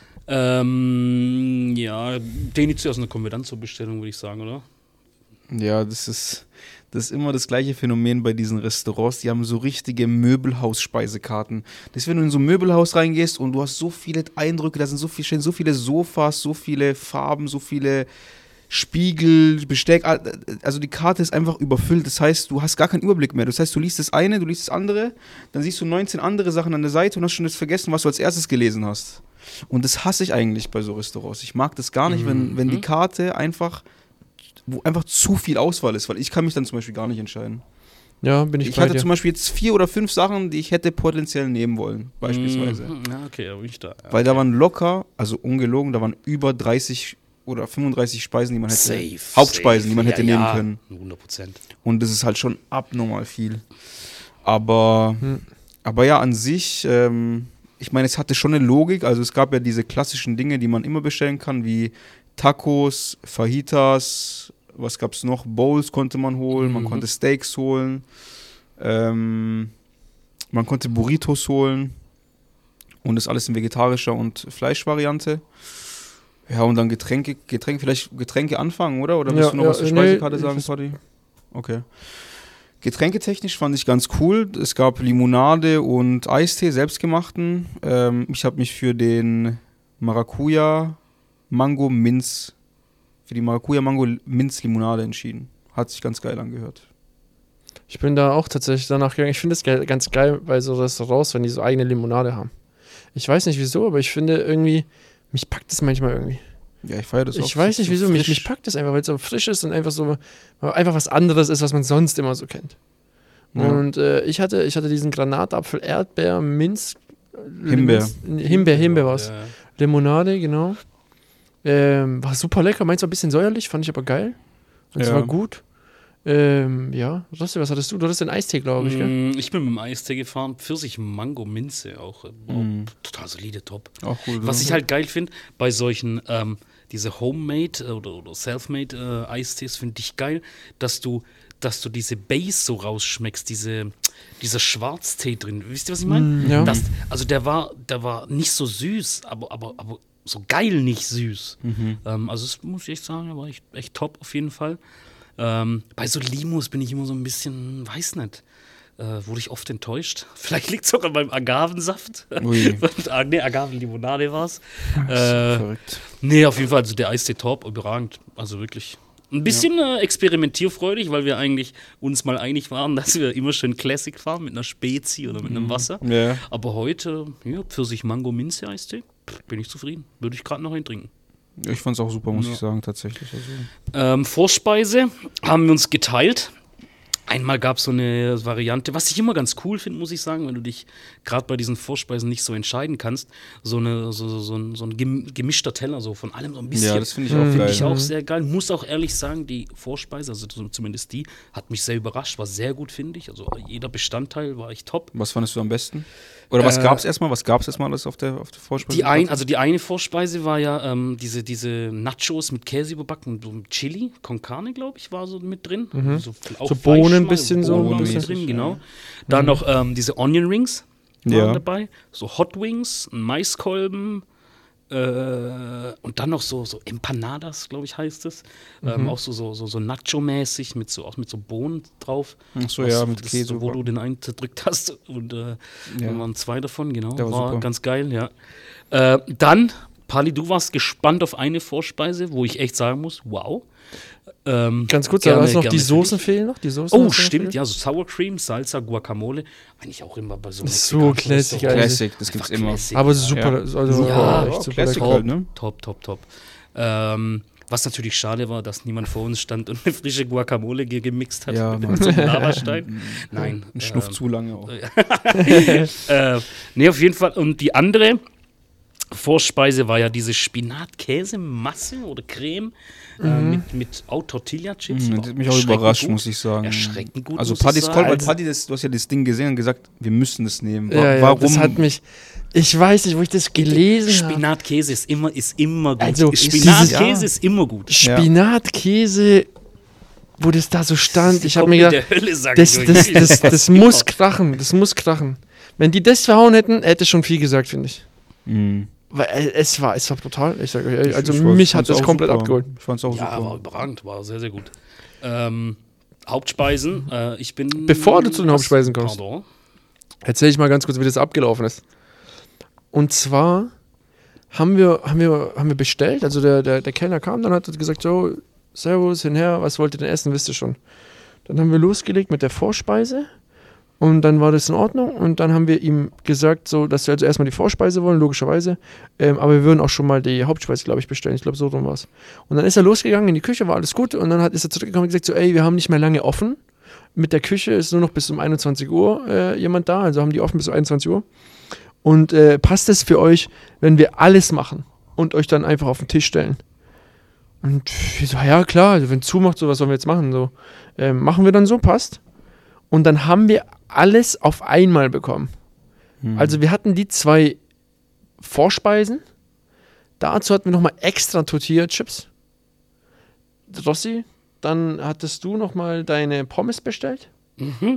B: Ähm, ja, Deni zuerst, und dann kommen wir dann zur Bestellung, würde ich sagen, oder?
C: Ja, das ist, das ist immer das gleiche Phänomen bei diesen Restaurants. Die haben so richtige Möbelhaus-Speisekarten. Das ist, wenn du in so ein Möbelhaus reingehst und du hast so viele Eindrücke, da sind so, viel, stehen so viele Sofas, so viele Farben, so viele Spiegel, Besteck. Also die Karte ist einfach überfüllt. Das heißt, du hast gar keinen Überblick mehr. Das heißt, du liest das eine, du liest das andere, dann siehst du neunzehn andere Sachen an der Seite und hast schon das vergessen, was du als erstes gelesen hast. Und das hasse ich eigentlich bei so Restaurants. Ich mag das gar nicht, wenn, wenn die Karte einfach, wo einfach zu viel Auswahl ist, weil ich kann mich dann zum Beispiel gar nicht entscheiden.
A: Ja, bin ich,
C: Ich
A: bei
C: hatte
A: dir.
C: zum Beispiel jetzt vier oder fünf Sachen, die ich hätte potenziell nehmen wollen, beispielsweise.
B: Mhm. Ja, okay, da bin ich da. Ja,
C: Weil da
B: okay.
C: waren locker, also ungelogen, da waren über dreißig oder fünfunddreißig Speisen, die man hätte,
B: Safe,
C: Hauptspeisen,
B: safe.
C: die man
B: Ja,
C: hätte
B: ja,
C: nehmen können.
B: hundert Prozent.
C: Und das ist halt schon abnormal viel. Aber,
A: Hm.
C: aber ja, an sich, ähm, ich meine, es hatte schon eine Logik. Also es gab ja diese klassischen Dinge, die man immer bestellen kann, wie Tacos, Fajitas, was gab es noch? Bowls konnte man holen, man
B: Mhm.
C: konnte Steaks holen, ähm, man konnte Burritos holen und das alles in vegetarischer und Fleischvariante. Ja, und dann Getränke, Getränke, vielleicht Getränke anfangen, oder? Oder
A: Ja,
C: willst du noch
A: ja,
C: was zur
A: nee,
C: Speisekarte
A: ich
C: sagen,
A: weiß-
C: Paddy? Okay. Getränketechnisch fand ich ganz cool. Es gab Limonade und Eistee, selbstgemachten. Ähm, ich habe mich für den Maracuja Mango Minz, für die Maracuja Mango Minz Limonade entschieden. Hat sich ganz geil angehört.
A: Ich bin da auch tatsächlich danach gegangen. Ich finde es ge- ganz geil bei so Restaurants, wenn die so eigene Limonade haben. Ich weiß nicht wieso, aber ich finde irgendwie, mich packt es manchmal irgendwie.
C: Ja, ich feiere das auch.
A: Ich weiß nicht
C: so
A: wieso, mich,
C: frisch.
A: mich packt es einfach, weil es so frisch ist und einfach so, einfach was anderes ist, was man sonst immer so kennt.
C: Ja.
A: Und äh, ich hatte, ich hatte diesen Granatapfel, Erdbeer, Minz,
C: Himbeer.
A: Minz, Himbeer, Himbeer war's.
B: Ja.
A: Limonade, genau. Ähm, war super lecker, meins war ein bisschen säuerlich, fand ich aber geil. Und es
C: Ja.
A: war gut. Ähm, ja, Rossi, was hattest du? Du hattest den Eistee, glaube ich, gell?
B: Mm, Ich bin mit dem Eistee gefahren, Pfirsich, Mango, Minze auch. äh, Wow,
C: Mm.
B: Total solide, top.
C: Auch cool.
B: Was
C: ja.
B: ich halt geil finde, bei solchen, ähm, diese Homemade äh, oder, oder Selfmade äh, Eistees finde ich geil, dass du, dass du diese Base so rausschmeckst, diese, dieser Schwarztee drin. Wisst ihr, was ich meine?
A: Mm, ja.
B: Das, also der war, der war nicht so süß, aber, aber, aber so geil nicht süß.
C: Mhm.
B: Ähm, also das muss ich echt sagen, der war echt, echt top auf jeden Fall. Ähm, bei so Limos bin ich immer so ein bisschen, weiß nicht, äh, wurde ich oft enttäuscht. Vielleicht liegt es sogar beim Agavensaft.
C: Ui.
B: ah, nee, Agavenlimonade war es.
C: Das ist
B: Äh,
C: verrückt.
B: nee, auf jeden Fall, also der Eistee top, überragend. Also wirklich. Ein bisschen äh, experimentierfreudig, weil wir eigentlich uns mal einig waren, dass wir immer schön Classic fahren mit einer Spezi oder mit einem Wasser.
C: Ja.
B: Aber heute, ja, Pfirsich, Mango, Minze Eistee, pff, bin ich zufrieden. Würde ich gerade noch eintrinken.
C: Ich fand's auch super, muss
B: Ja.
C: ich sagen, tatsächlich. Also,
B: Ähm, Vorspeise haben wir uns geteilt. Einmal gab es so eine Variante, was ich immer ganz cool finde, muss ich sagen, wenn du dich gerade bei diesen Vorspeisen nicht so entscheiden kannst. So, eine, so, so, so, ein, so ein gem- gemischter Teller, so von allem so ein bisschen.
C: ja, das finde ich auch
A: Mhm.
C: geil.
B: Finde ich auch
A: Mhm.
B: sehr geil. Muss auch ehrlich sagen, die Vorspeise, also zumindest die, hat mich sehr überrascht. War sehr gut, finde ich. Also jeder Bestandteil war echt top.
C: Was fandest du am besten? Oder was
B: Äh,
C: gab's erstmal? Was gab's erstmal alles auf der, auf der Vorspeise?
B: Die ein, also die eine Vorspeise war ja ähm, diese, diese Nachos mit Käse überbacken und so mit Chili, con Carne, glaube ich, war so mit drin.
A: Mhm.
B: Also auch
A: So Bohnen
B: Fleisch
A: ein
B: mal,
A: bisschen so,
B: Bohnen
C: ein
B: mit
C: bisschen.
B: drin,
C: Ja.
B: genau. Dann noch ähm, diese Onion Rings waren
C: Ja.
B: dabei, so Hot Wings, ein Maiskolben äh, und dann noch so, so Empanadas, glaube ich, heißt es. Ähm, auch so, so, so, so Nacho-mäßig mit so, auch mit so Bohnen drauf.
C: Ach so,
B: Was-
C: ja, mit
B: das,
C: Käse.
B: Wo du den einen zerdrückt hast und äh,
C: Ja.
B: dann waren zwei davon, genau.
C: Der war
B: War
C: super.
B: ganz geil, ja. Äh, dann, Pali, du warst gespannt auf eine Vorspeise, wo ich echt sagen muss, wow. Ähm,
A: Ganz kurz,
B: gerne-
A: da was noch,
B: gerne
A: die
B: für
A: Soßen
B: dich.
A: fehlen noch? Die Soßen
B: Oh,
A: hast du noch
B: stimmt,
A: fehlen?
B: ja, so Sour Cream, Salsa, Guacamole. Eigentlich auch immer bei so
A: Das ist so
B: mexikanischen
A: classic,
B: Restaurants.
C: Classic, das gibt's
B: Einfach
C: immer.
B: Classic.
A: Aber super,
C: Ja.
A: also
B: Ja,
A: ja,
C: ja,
A: echt super
C: Classic
A: lecker.
C: halt, ne?
B: Top, top, top. Ähm, was natürlich schade war, dass niemand vor uns stand und eine frische Guacamole ge- gemixt hat
C: Ja,
B: mit
C: Mann.
B: so einem Lavastein. Nein.
C: Ein Schnuff
B: ähm,
C: zu lange auch.
B: äh, nee, auf jeden Fall. Und die andere Vorspeise war ja diese Spinat-Käse-Masse oder Creme äh, mit, mit auch Tortilla-Chips.
C: Mhm, das hat mich auch überrascht, muss ich sagen.
B: Erschreckend gut,
C: Also
B: muss ich
C: Paddy
B: sagen.
C: Skoll, weil
A: Also-
C: Paddy, das, du hast ja das Ding gesehen und gesagt, wir müssen das nehmen. Wa-
A: Ja, ja,
C: Warum?
A: das hat mich, ich weiß nicht, wo ich das gelesen habe.
B: Spinatkäse ist immer, ist immer gut.
A: Also,
B: Spinatkäse
C: dieses-
B: ist immer gut.
A: Spinatkäse, wo das da so stand, ich habe mir
B: Kommt
A: gedacht,
B: mit der Hölle, sag
A: das,
B: ich
A: das,
B: euch.
A: das, das muss krachen, das muss krachen. Wenn die das verhauen hätten, hätte schon viel gesagt, finde ich.
C: Mhm.
A: Weil äh, es war, es war brutal, ich sage euch, ehrlich, also
C: Ich
A: mich
C: fand's
A: hat das
C: auch
A: komplett
C: super.
A: abgeholt.
C: Ich fand's auch
B: Ja, war
C: super.
B: überragend, war sehr, sehr gut. Ähm, Hauptspeisen, äh, ich bin.
A: Bevor du zu den Hauptspeisen kommst.
B: Pardon.
A: Erzähl ich mal ganz kurz, wie das abgelaufen ist. Und zwar haben wir, haben wir, haben wir bestellt, also der, der, der Kellner kam, dann hat er gesagt, so, servus, hinher, was wollt ihr denn essen, wisst ihr schon. Dann haben wir losgelegt mit der Vorspeise und dann war das in Ordnung und dann haben wir ihm gesagt, so, dass wir also erstmal die Vorspeise wollen, logischerweise, ähm, aber wir würden auch schon mal die Hauptspeise, glaube ich, bestellen, ich glaube, so rum war es. Und dann ist er losgegangen in die Küche, war alles gut und dann hat, ist er zurückgekommen und gesagt, so, ey, wir haben nicht mehr lange offen, mit der Küche ist nur noch bis um einundzwanzig Uhr äh, jemand da, also haben die offen bis um einundzwanzig Uhr. Und äh, passt es für euch, wenn wir alles machen und euch dann einfach auf den Tisch stellen? Und wir so, ja klar, also wenn zu macht, so was sollen wir jetzt machen? So, ähm, machen wir dann so, passt. Und dann haben wir alles auf einmal bekommen.
C: Mhm.
A: Also wir hatten die zwei Vorspeisen. Dazu hatten wir nochmal extra Tortilla-Chips. Rossi, dann hattest du nochmal deine Pommes bestellt.
B: Mhm.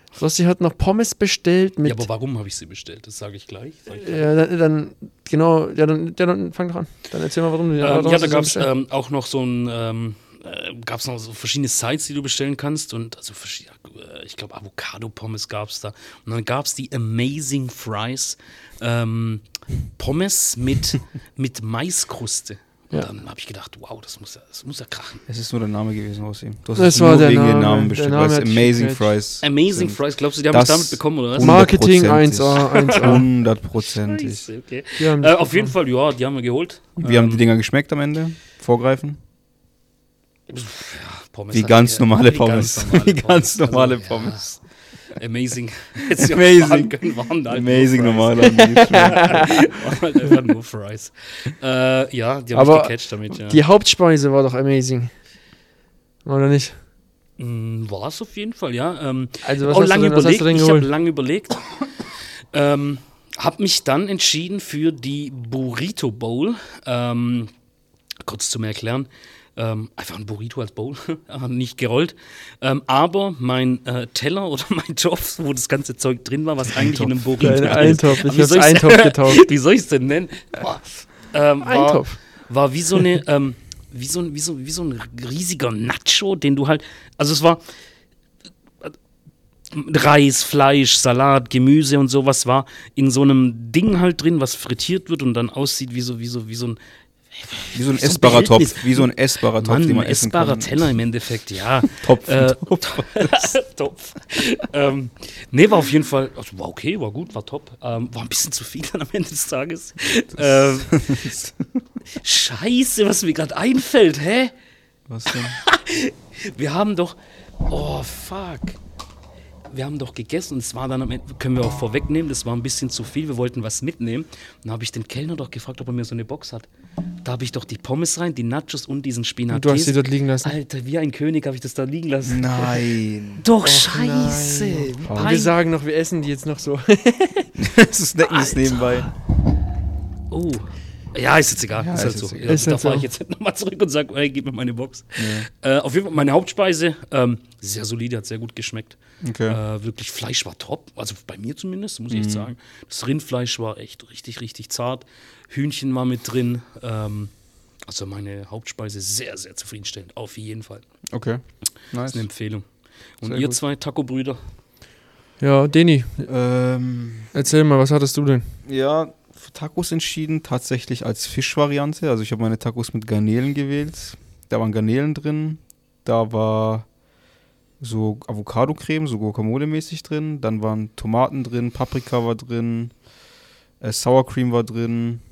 A: Rossi hat noch Pommes bestellt mit.
B: Ja, aber warum habe ich sie bestellt? Das sage ich gleich. Sag ich gleich.
A: Ja, dann, dann, genau, ja, dann, ja, dann fang doch an. Dann erzähl mal, warum du
B: Ähm,
A: warum
B: ja,
A: hast
B: da
A: du
B: gab es
A: bestellt?
B: ähm, auch noch so ein, ähm, äh, gab es noch so verschiedene Sites, die du bestellen kannst und also verschi- äh, ich glaube Avocado-Pommes gab es da und dann gab es die Amazing Fries ähm, Pommes mit, mit Maiskruste. Und
A: Ja.
B: dann habe ich gedacht, wow, das muss ja, das muss ja krachen.
C: Es ist nur der Name gewesen aus ihm. Du hast
A: Das
C: es
A: war
C: nur
A: der
C: wegen
A: Name.
C: den Namen
A: Der
C: bestellt,
A: Name
C: weil es
A: hat dich
C: Amazing
A: gecatcht.
C: Fries
B: Amazing
C: sind.
B: Fries, glaubst du, die haben
C: Das
B: mich damit bekommen oder was?
A: Marketing
C: hundertprozentig.
A: eins A, eins A.
C: Hundertprozentig.
B: Scheiße, okay.
A: Die haben
B: Äh,
A: dich
B: auf jeden
A: bekommen.
B: Fall, ja, die haben wir geholt.
C: Wie haben die
B: Ähm,
C: Dinger geschmeckt am Ende? Vorgreifen?
B: Pommes
C: Wie
B: halt,
C: ganz
B: ja,
C: normale
B: wie
C: Pommes.
B: ganz normale
C: Wie ganz
B: Pommes.
C: normale
B: Also,
C: Pommes.
B: Ja, amazing. Hätte sie auch
C: Amazing.
B: fahren können, waren halt nur
C: Amazing
B: Fries.
C: normaler Beef.
B: Waren halt einfach nur Fries. Äh, ja, die haben
A: Aber
B: mich gecatcht damit, ja.
A: Die Hauptspeise war doch amazing. Oder nicht?
B: War es auf jeden Fall, ja. Ähm,
A: Also, was
B: auch
A: hast du
B: lange
A: denn- was hast
B: überlegt.
A: du denn
B: Ich habe
A: geholt?
B: lange überlegt. ähm, hab mich dann entschieden für die Burrito Bowl. Ähm, kurz zum Erklären. Ähm, einfach ein Burrito als Bowl, nicht gerollt. Ähm, aber mein äh, Teller oder mein Topf, wo das ganze Zeug drin war, was eigentlich in einem Burrito
A: Kleiner
B: ist.
A: Eintopf,
B: Aber
A: ich
B: wie
A: hab's
B: soll ich's-
A: Eintopf getauft.
B: Wie soll ich es denn nennen? Boah, ähm, war,
A: Eintopf.
B: war wie so eine, ähm, wie so, ein- wie, so, wie so ein riesiger Nacho, den du halt, also es war äh, Reis, Fleisch, Salat, Gemüse und sowas war in so einem Ding halt drin, was frittiert wird und dann aussieht wie so, wie so, wie so ein
C: Wie so ein
B: So ein
C: essbarer Topf.
B: Behältnis.
C: Wie so ein essbarer Topf,
B: Mann,
C: den man
B: ein
C: essen
B: essbarer
C: kann.
B: Teller im Endeffekt, ja.
C: Topf.
B: Äh, Topf. ähm, nee, war auf jeden Fall, also war okay, war gut, war top. Ähm, war ein bisschen zu viel dann am Ende des Tages. Ähm, Scheiße, was mir gerade einfällt, hä?
C: Was denn?
B: Wir haben doch, oh fuck. Wir haben doch gegessen und es war dann am Ende, können wir auch vorwegnehmen, das war ein bisschen zu viel, wir wollten was mitnehmen. Dann habe ich den Kellner doch gefragt, ob er mir so eine Box hat. Da habe ich doch die Pommes rein, die Nachos und diesen Spinat.
A: Und du hast sie dort liegen lassen.
B: Alter, wie ein König habe ich das da liegen lassen.
C: Nein.
B: Doch,
A: Och,
B: scheiße.
A: nein.
B: Wie
A: Und wir
B: peinlich.
A: sagen noch, wir essen die jetzt noch so.
C: Das ist Snacken ist
B: Alter.
C: nebenbei.
B: Oh. Ja, ist jetzt egal.
C: Ja,
B: ist halt
C: ist
B: so.
C: jetzt
B: Ja,
C: egal.
A: Ist
B: da
A: halt
B: fahre
A: so.
B: ich jetzt nochmal zurück und sage, hey, gib mir meine Box. Äh, auf jeden Fall meine Hauptspeise, ähm, sehr solide, hat sehr gut geschmeckt.
C: Okay.
B: Äh, wirklich, Fleisch war top, also bei mir zumindest, muss ich echt sagen. Das Rindfleisch war echt richtig, richtig zart. Hühnchen war mit drin. Ähm, also meine Hauptspeise sehr, sehr zufriedenstellend, auf jeden Fall.
C: Okay.
B: Das
C: Nice.
B: ist eine Empfehlung. Und
C: Sehr
B: ihr
C: gut.
B: zwei Taco-Brüder?
A: Ja, Deni,
C: Ähm,
A: erzähl mal, was hattest du denn?
C: ja, für Tacos entschieden, tatsächlich als Fischvariante. Also ich habe meine Tacos mit Garnelen gewählt. Da waren Garnelen drin. Da war so Avocado-Creme, so Guacamole-mäßig drin. Dann waren Tomaten drin, Paprika war drin, äh, Sour Cream war drin.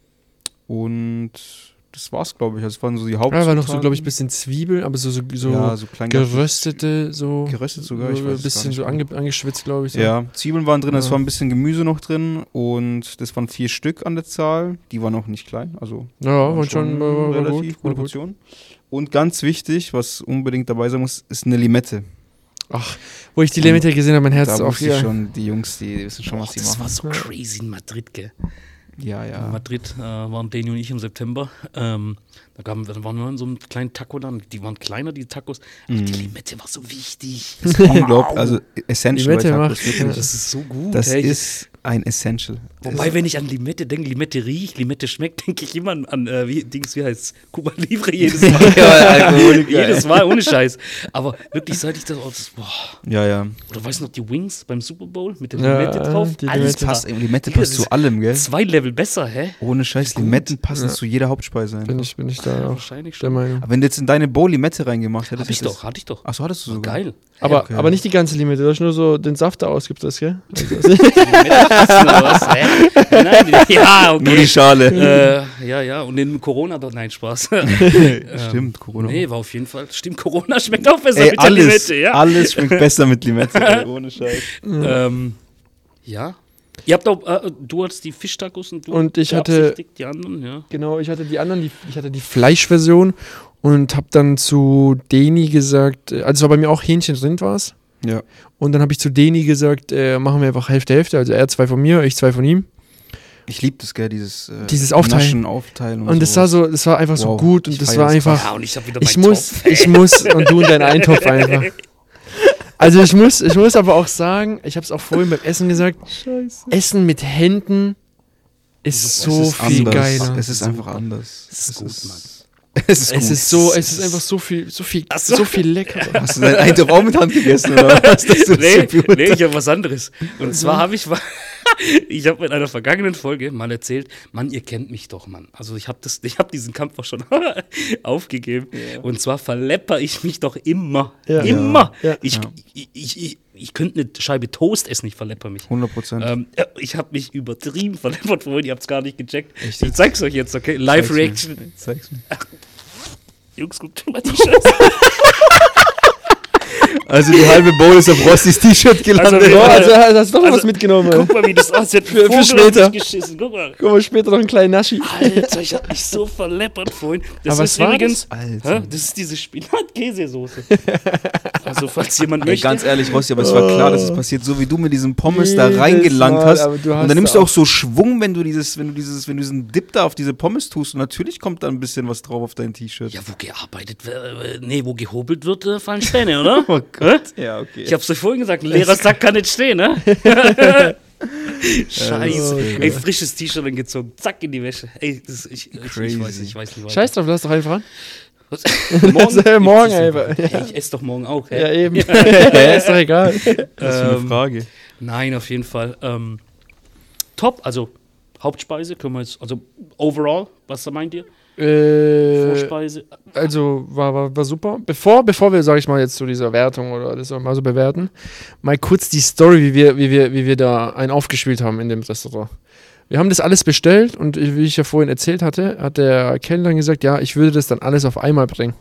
C: Und das war's, glaube ich. Also, das waren so die
A: Ja,
C: Hauptzutaten.
A: war noch so, glaube ich, ein bisschen Zwiebeln, aber so, so, so
C: ja, so klein
A: geröstete, so.
C: Geröstet sogar, ich
A: so
C: weiß
A: ein
C: es
A: bisschen
C: gar nicht
A: so
C: mehr.
A: ange, angeschwitzt, glaube ich. So.
C: Ja, Zwiebeln waren drin, es
A: Ja.
C: war ein bisschen Gemüse noch drin und das waren vier Stück an der Zahl. Die waren auch nicht klein, also
A: Ja, waren schon war, war
C: relativ
A: gut. War
C: gute
A: gut.
C: Portion. Und ganz wichtig, was unbedingt dabei sein muss, ist eine Limette.
A: Ach, wo ich die Limite gesehen habe, mein Herz
C: Da
A: ist auch
C: wusste ich
A: hier.
C: schon, die Jungs, die, die wissen schon, was
B: Oh,
C: sie
B: das war
C: machen.
B: so crazy in Madrid, gell?
C: Ja,
B: In
C: ja.
B: Madrid äh, waren Dani und ich im September. Ähm, da, gaben, wir- da waren wir in so einem kleinen Taco-Laden. Die waren kleiner, die Tacos. Aber die Limette war so wichtig.
C: Das ist unglaublich, also essential
A: Limette
C: bei Tacos,
A: macht-
C: wirklich.
B: Das ist so gut.
C: Das
B: hey.
C: ist ein Essential.
B: Wobei, wenn ich an Limette denke, Limette riecht, Limette schmeckt, denke ich immer an, an äh, wie, Dings, wie heißt Cuba Libre jedes Mal.
C: Ja, Alkoholiker,
B: jedes Mal, ohne Scheiß. Aber wirklich, seit ich das, oh, das boah.
C: Ja, ja.
B: Oder weißt du noch, die Wings beim Super Bowl mit der
A: Ja,
B: Limette drauf?
A: die
C: Das
A: Limette.
C: passt, ey, Limette
B: Digga,
C: passt
B: das
C: zu
B: ist
C: allem, gell?
B: Zwei Level besser, hä?
C: Ohne Scheiß, Limetten passen
A: Ja.
C: zu jeder Hauptspeise.
A: Bin
C: einfach.
A: ich, bin ich da auch
B: Wahrscheinlich
A: der
B: schon.
A: Meinung.
C: Aber wenn du jetzt in deine Bowl Limette reingemacht hättest,
B: Hatte ich
C: hätte es-
B: doch, hatte ich doch.
C: Achso, hattest du sogar.
B: Geil.
A: Aber,
C: okay.
A: aber nicht die ganze Limite, du hast nur so den Saft da aus, gibt das, gell? Also,
B: Oder was? Hä? Nein, ja, okay.
C: Nur die Schale.
B: Äh, ja, ja, und in Corona doch, nein, Spaß.
C: Stimmt, Corona.
B: Nee, war auf jeden Fall. Stimmt, Corona schmeckt auch besser
C: Ey,
B: mit
C: alles,
B: der Limette, ja.
C: alles schmeckt besser mit Limette, ey, ohne Scheiß.
B: Ähm, ja. Ihr habt auch, äh, du hattest die Fischtacos und du
A: Und ich hatte-
B: beabsichtigt die anderen, ja.
A: genau, ich hatte die anderen, die, ich hatte die Fleischversion und habe dann zu Deni gesagt, äh, also es war bei mir auch Hähnchen drin war's.
C: Ja.
A: Und dann habe ich zu Deni gesagt, äh, machen wir einfach Hälfte, Hälfte, also er zwei von mir, ich zwei von ihm.
C: Ich liebe das, gell, dieses, äh,
A: Dieses Aufteilen.
C: Naschen, Aufteilen und,
A: Und das war so, das war einfach so
C: Wow,
A: gut und
C: ich
A: das
C: feier
A: war
C: das
A: einfach,
B: Ja, und ich hab wieder
A: ich
B: meinen
A: muss,
B: Topf.
A: ich muss und du in deinen Eintopf einfach. Also ich muss, ich muss aber auch sagen, ich habe es auch vorhin beim Essen gesagt,
C: Scheiße.
A: Essen mit Händen ist so
C: es ist
A: viel
C: anders.
A: geiler.
C: Es ist einfach anders.
B: Es ist gut, Mann.
C: Es ist,
A: Es
C: gut.
A: ist so, es ist einfach so viel, so viel,
B: Ach so.
A: so viel leckerer.
C: Hast du deinen Eintopf auch mit Hand gegessen, oder was? Dass du
B: Nee,
C: das so
B: nee, ich habe was anderes. Und zwar habe ich, ich habe in einer vergangenen Folge mal erzählt, Mann, ihr kennt mich doch, Mann. Also ich habe das, ich habe diesen Kampf auch schon aufgegeben.
C: Ja.
B: Und zwar verlepper ich mich doch immer,
A: Ja.
B: immer.
A: Ja.
B: Ich,
C: Ja.
B: ich, ich, ich, ich könnte eine Scheibe Toast essen, ich verlepper mich.
C: hundert Prozent.
B: Ähm, ja, ich habe mich übertrieben verleppert vorhin, ihr habt es gar nicht gecheckt.
C: Echt?
B: Ich zeig's euch jetzt, okay? Live-Reaction.
C: Zeig's mir.
B: Jungs, guckt mal die Scheiße.
C: Also die halbe Bowl ist auf Rostis T-Shirt gelandet.
B: Also,
A: Oh, also
B: Also-
A: hast du doch
B: also,
A: was mitgenommen. ey.
B: Guck mal, wie das aussieht.
A: Für- für
B: Vogel hat
A: später.
B: sich geschissen. Guck mal.
A: Guck mal, später noch einen kleinen Naschi.
B: Alter, ich hab mich so verleppert vorhin. Das
A: Aber
B: ist
A: was war
B: übrigens,
C: das? Alter.
B: hä? Das ist diese Spinat-Käsesoße. Also, falls jemand
C: Ey,
B: möchte.
C: ganz ehrlich, Rossi, aber es war klar, dass es passiert, so wie du mit diesem Pommes da
A: Jedes
C: reingelangt
A: Mal,
C: hast.
A: aber du hast
C: Und dann nimmst
A: da
C: du auch so Schwung, wenn du dieses, wenn du dieses, wenn du diesen Dip da auf diese Pommes tust. Und natürlich kommt da ein bisschen was drauf auf dein T-Shirt.
B: Ja, wo gearbeitet wird, äh, nee, wo gehobelt wird, äh, fallen Späne, oder?
C: Oh Gott. Ja, okay.
B: Ich hab's euch vorhin gesagt, ein leerer Sack kann nicht stehen, ne? Scheiße.
A: Oh,
B: Ey, frisches T-Shirt angezogen, zack in die Wäsche. Ey, das, ich, ich, ich
C: Crazy.
B: weiß nicht, ich weiß nicht weiter.
A: Scheiß drauf, lass doch einfach an.
B: Was?
A: Morgen, morgen
B: Gibt's das
A: einfach.
B: noch? Ey, ich esse doch morgen auch,
A: Ja,
B: ey.
A: eben. Ja, ist doch egal.
C: Das ist eine
B: Ähm,
C: Frage.
B: Nein, auf jeden Fall. Ähm, top, also Hauptspeise können wir jetzt, also overall, was meint ihr?
A: Äh,
B: Vorspeise?
A: also war, war, war super. Bevor, bevor wir, sag ich mal, jetzt zu dieser Wertung oder das mal so bewerten, mal kurz die Story, wie wir, wie wir, wie wir da einen aufgespielt haben in dem Restaurant. Wir haben das alles bestellt und wie ich ja vorhin erzählt hatte, hat der Kellner gesagt, ja, ich würde das dann alles auf einmal bringen.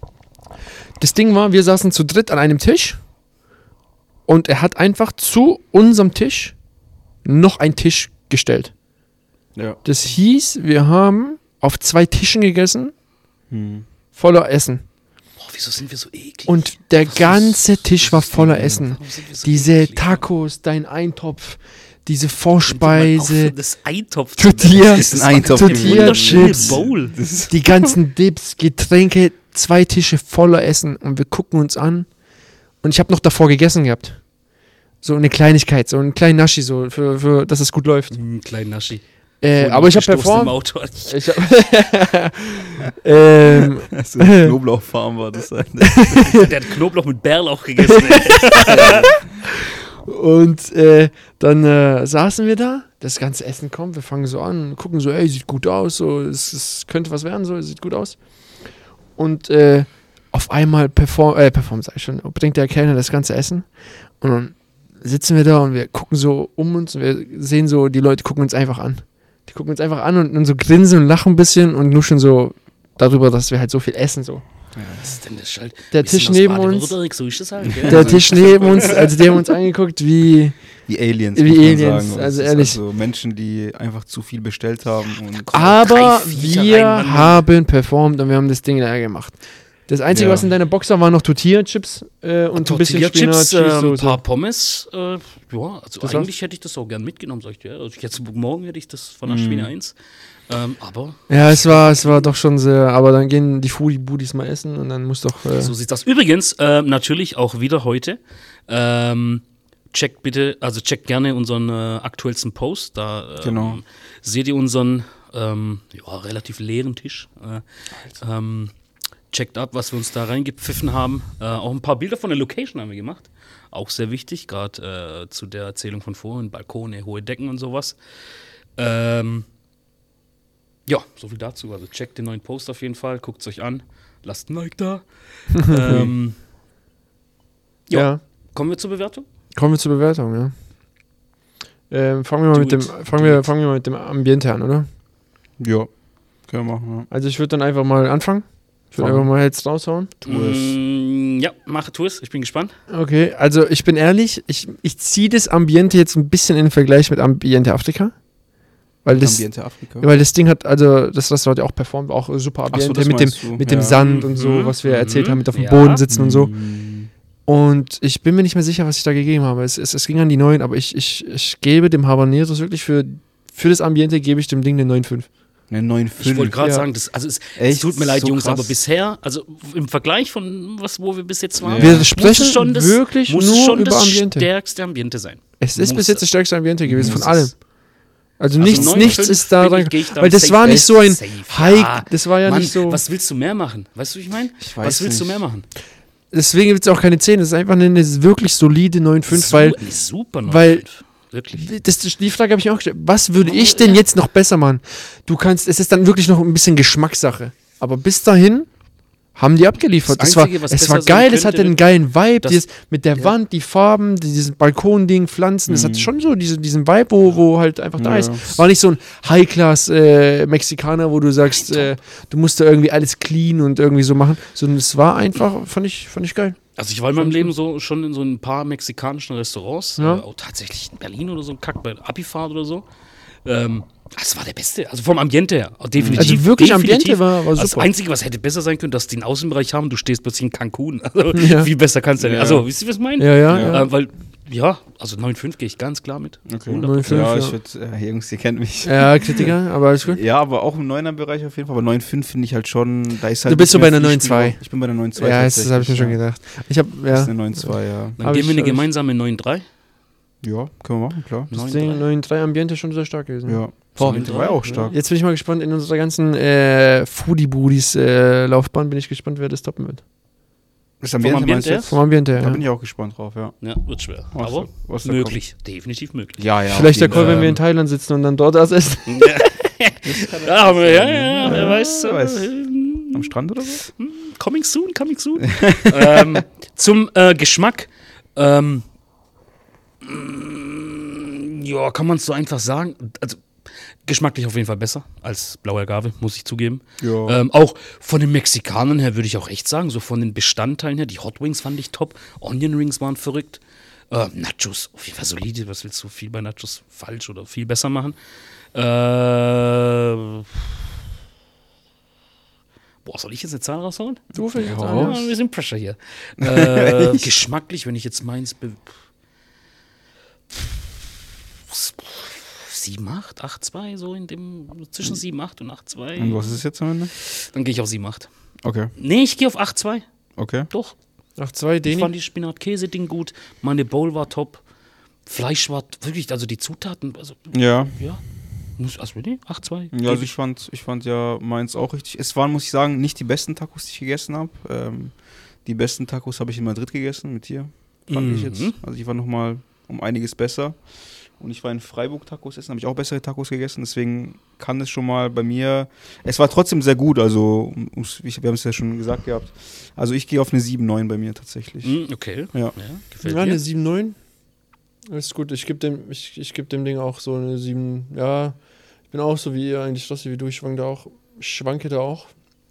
A: Das Ding war, wir saßen zu dritt an einem Tisch und er hat einfach zu unserem Tisch noch einen Tisch gestellt.
C: Ja.
A: Das hieß, wir haben auf zwei Tischen gegessen,
C: Hm.
A: voller Essen.
B: Boah, wieso sind wir so eklig?
A: Und der
B: Was ist-
A: ganze Tisch war
C: was ist
A: voller
C: denn-
A: Essen.
B: Warum sind wir so
A: Diese
B: eklig?
A: Tacos, dein Eintopf, diese
B: Könnt ihr mal
A: Vorspeise,
B: aufhören, das Eintopf zu
A: Tortilla,
B: nennen?
C: ist ein
B: Das war
C: Eintopf
B: eine
A: gewesen.
B: wunderschöne
A: Chips.
B: Bowl.
A: die ganzen Dips, Getränke, zwei Tische voller Essen und wir gucken uns an. Und ich habe noch davor gegessen gehabt. So eine Kleinigkeit, so einen kleinen Naschi, so für, für dass es gut läuft.
B: Hm, klein Naschi.
A: Äh,
B: Vorhin
A: aber ich habe
B: aufgestoßen im
A: performt.
B: Auto.
A: Ich hab, ähm,
C: Also Knoblauchfarm war das eine.
B: Der hat Knoblauch mit Bärlauch gegessen. ey.
A: Und äh, dann äh, saßen wir da, das ganze Essen kommt, wir fangen so an, gucken so, ey, sieht gut aus, so, es, es könnte was werden, so, es sieht gut aus. Und äh, auf einmal perform, äh, perform, sag ich schon, bringt der Kellner das ganze Essen und dann sitzen wir da und wir gucken so um uns und wir sehen so, die Leute gucken uns einfach an. Die gucken uns einfach an und, und so grinsen und lachen ein bisschen und nuschen so darüber, dass wir halt so viel essen, so.
B: Was ist denn das Schalt?
A: Der
B: Wir sind
A: Tisch
B: aus
A: neben uns,
B: Baden-Württemberg, so ist das halt. gell?
A: der Tisch neben uns, also die haben uns angeguckt wie...
C: Wie Aliens,
A: Wie
C: muss man
A: Aliens,
C: sagen. Und
A: also
C: es ist
A: ehrlich.
C: Also Menschen, die einfach zu viel bestellt haben. Und
A: Aber
B: drei Viecher
A: wir
B: rein, Mann.
A: haben performt und wir haben das Ding leer gemacht. Das Einzige,
C: Ja.
A: was in deiner Boxer war noch Tortilla-Chips äh, und ein bisschen Spinat,
B: Tortilla-Chips, äh, ein
A: Cheese-Soße.
B: paar Pommes. Äh, ja, also
A: Das
B: eigentlich hätte ich das auch gern mitgenommen, sag ich dir. Also jetzt morgen hätte ich das von der Schwine eins. Ähm, aber
A: Ja, es war, es war doch schon sehr, aber dann gehen die Foodie-Buddies mal essen und dann muss doch... Äh,
B: so sieht das. Übrigens, ähm, natürlich auch wieder heute. Ähm, checkt bitte, also checkt gerne unseren äh, aktuellsten Post. Da ähm,
C: Genau.
B: seht ihr unseren ähm, ja, relativ leeren Tisch. Äh, ähm, checkt ab, was wir uns da reingepfiffen haben. Äh, auch ein paar Bilder von der Location haben wir gemacht. Auch sehr wichtig, gerade äh, zu der Erzählung von vorhin. Balkone, hohe Decken und sowas. Ähm, ja, so viel dazu. Also checkt den neuen Post auf jeden Fall, guckt es euch an, lasst ein Like da. ähm,
A: ja.
B: ja. Kommen wir zur Bewertung?
A: Kommen wir zur Bewertung, ja. Ähm, fangen wir mal
B: Do
A: mit dem,
B: it.
A: fangen
B: Do
A: wir,
B: it.
A: fangen wir mal mit dem Ambiente an, oder?
C: ja, können wir machen.
A: Also ich würde dann einfach mal anfangen. Ich würde
C: Fang.
A: einfach mal jetzt raushauen.
C: Tu es.
B: Mm, ja, mache tu es. Ich bin gespannt.
A: Okay, also ich bin ehrlich, ich, ich ziehe das Ambiente jetzt ein bisschen in den Vergleich mit Ambiente Afrika. Weil das,
C: Ambiente Afrika.
A: weil das Ding hat, also das Restaurant hat ja auch performt, auch super
C: Ach so,
A: Ambiente
C: das
A: mit dem,
C: meinst du.
A: mit dem
C: Ja.
A: Sand und so,
B: Mhm,
A: was wir
B: mhm,
A: erzählt haben, mit auf dem
B: ja.
A: Boden sitzen und so.
C: Mm.
A: Und ich bin mir nicht mehr sicher, was ich da gegeben habe. Es, es, es ging an die neun, aber ich, ich, ich gebe dem Habaneros wirklich für, für das Ambiente, gebe ich dem Ding eine neun Komma fünf.
C: Eine neun Komma fünf.
B: Ich wollte gerade
A: ja.
B: sagen, das, also es, es
C: Echt?
B: tut mir leid,
C: So
B: Jungs,
C: krass.
B: aber bisher, also im Vergleich von was, wo wir bis jetzt waren,
C: Ja.
A: Wir
B: muss
A: sprechen
B: es schon das,
A: wirklich
B: muss
A: nur
B: es schon
A: über
B: das
A: Ambiente.
B: stärkste Ambiente sein.
A: Es ist
B: Muss
A: bis jetzt das stärkste Ambiente gewesen,
B: Muss
A: von allem.
B: es.
A: Also,
B: Also
A: nichts,
B: neun
A: nichts
B: Komma fünf
A: ist da
B: bin
A: rein.
B: ich- gehe ich da
A: Weil das
B: safe
A: war nicht
B: echt
A: so ein
B: safe.
A: Hike,
B: Ja.
A: das war ja
B: Mann,
A: nicht so.
B: was willst du mehr machen? Weißt du, wie ich meine?
C: Ich weiß
B: Was willst du
C: nicht.
B: mehr machen?
A: Deswegen gibt es auch keine zehn, das ist einfach eine, eine wirklich solide neun Komma fünf,
B: Su-
A: weil
B: eine super
A: weil-
B: neun Komma fünf. Wirklich.
A: das, das, die Frage habe ich mir auch gestellt. Was würde ich denn jetzt noch besser machen? Du kannst, es ist dann wirklich noch ein bisschen Geschmackssache. Aber bis dahin haben die abgeliefert.
B: Das
A: Das war,
B: Einzige, was
A: es
B: besser
A: war
B: sein
A: geil, es
B: könnte,
A: hatte einen geilen Vibe.
B: das-
A: Dieses, mit der
B: ja.
A: Wand, die Farben, dieses Balkonding, Pflanzen. Das
C: Mhm.
A: hat schon so diese, diesen Vibe, wo, wo halt einfach da
C: Ja.
A: ist. War nicht so ein High-Class-Mexikaner, wo du sagst, äh, du musst da irgendwie alles clean und irgendwie so machen. Sondern es war einfach, fand ich, fand ich geil.
B: Also ich war in meinem Leben so schon in so ein paar mexikanischen Restaurants,
A: Ja.
B: äh, auch tatsächlich in Berlin oder so, Kack bei Abifahrt oder so. Ähm, das war der Beste, also vom Ambiente her, definitiv.
A: Also wirklich
B: definitiv.
A: Ambiente war, war
B: Das
A: super.
B: Einzige, was hätte besser sein können, dass die einen Außenbereich haben, du stehst plötzlich in Cancun. Also
A: Ja.
B: viel besser kannst du ja nicht.
C: Ja.
B: Also, wisst ihr, was ich meine?
A: Ja, ja,
C: Ja.
A: ja.
B: Äh, weil, ja, also neun Komma fünf gehe ich ganz klar mit.
C: Okay.
A: neun Komma fünf,
C: ja,
A: ja.
C: ich würde, äh, Jungs, ihr kennt mich.
A: Ja, Kritiker, aber alles gut.
C: Ja, aber auch im Neuner-Bereich auf jeden Fall. Aber neun Komma fünf finde ich halt schon, da ist halt
A: Du bist
C: nicht
A: so bei
C: mehr
A: einer
C: viel
A: neun Komma zwei.
C: Spielraum. Ich bin bei der neun Komma zwei.
A: Ja, das habe ich mir schon
C: ja.
A: gedacht. Ich habe,
C: Das
A: ja.
C: ist eine neun Komma zwei, ja.
B: Dann
A: Hab
B: gehen
A: ich-
B: wir eine
A: hab ich-
B: gemeinsame neun Komma drei.
C: Ja, können wir machen, klar.
A: Das
B: neun
A: Ding
B: Komma drei.
A: neun Komma drei Ambiente schon sehr stark gewesen.
C: Ja. Boah,
B: neun
C: der
B: Komma drei,
C: war ja auch
B: ja.
C: stark.
A: Jetzt bin ich mal gespannt, in unserer ganzen äh, Foodie-Budis äh, Laufbahn bin ich gespannt, wer das toppen wird.
C: Das
B: Ambiente
C: meinst du
B: her?
C: jetzt?
A: Vom Ambiente her.
C: Da
A: Ja.
C: bin ich auch gespannt drauf, ja.
B: Ja, wird schwer.
C: Was
B: Aber
C: da- was da
B: möglich, definitiv möglich.
C: Ja, ja.
A: Vielleicht der
C: auf
A: Call,
C: jeden
A: wenn wir in
C: Fall.
A: Thailand sitzen und dann dort das essen.
B: ja, aber ja, ja, ja, wer weiß.
C: wer weiß.
B: äh,
C: Am Strand oder so?
B: Coming soon, coming soon. ähm, zum äh, Geschmack. Ähm, mm, ja, kann man es so einfach sagen. Also, geschmacklich auf jeden Fall besser als Blauer Agave, muss ich zugeben.
C: Ja.
B: Ähm, auch von den Mexikanern her würde ich auch echt sagen, so von den Bestandteilen her, die Hot Wings fand ich top, Onion Rings waren verrückt, äh, Nachos, auf jeden Fall solide, was willst du viel bei Nachos falsch oder viel besser machen? Äh, boah, soll ich jetzt eine Zahl raushauen?
A: Du fängst jetzt
C: Ja.
A: an.
B: Ja, wir sind Pressure hier. Äh, geschmacklich, wenn ich jetzt meins be sieben, acht, acht, zwei, so in dem, zwischen sieben, acht und acht, zwei.
C: Und was ist es jetzt am Ende?
B: Dann gehe ich auf sieben, acht.
C: Okay,
B: Nee, ich gehe auf acht, zwei.
C: okay.
B: Doch.
A: Ach, zwei,
B: Ich
A: Deni.
B: fand die Spinat-Käse-Ding gut. Meine Bowl war top. Fleisch war wirklich, also die Zutaten, also,
C: Ja.
B: ja. Muss, also, nee, acht, zwei.
C: Ja, also ich fand, ich fand ja meins auch richtig. Es waren, muss ich sagen, nicht die besten Tacos, die ich gegessen habe. Ähm, die besten Tacos habe ich in Madrid gegessen mit dir, fand ich
B: Mhm.
C: jetzt. Also die waren nochmal um einiges besser. Und ich war in Freiburg Tacos essen, habe ich auch bessere Tacos gegessen. Deswegen kann es schon mal bei mir. Es war trotzdem sehr gut. Also ums- wir haben es ja schon gesagt gehabt. Also ich gehe auf eine sieben neun bei mir tatsächlich.
B: Mm, okay.
C: Ja.
B: ja gefällt
A: Ja,
B: mir.
A: eine sieben neun. Ist gut. Ich gebe dem, ich, ich geb dem Ding auch so eine sieben. Ja, ich bin auch so wie ihr, eigentlich Schlossi wie du. Ich schwank da auch, schwanke da auch.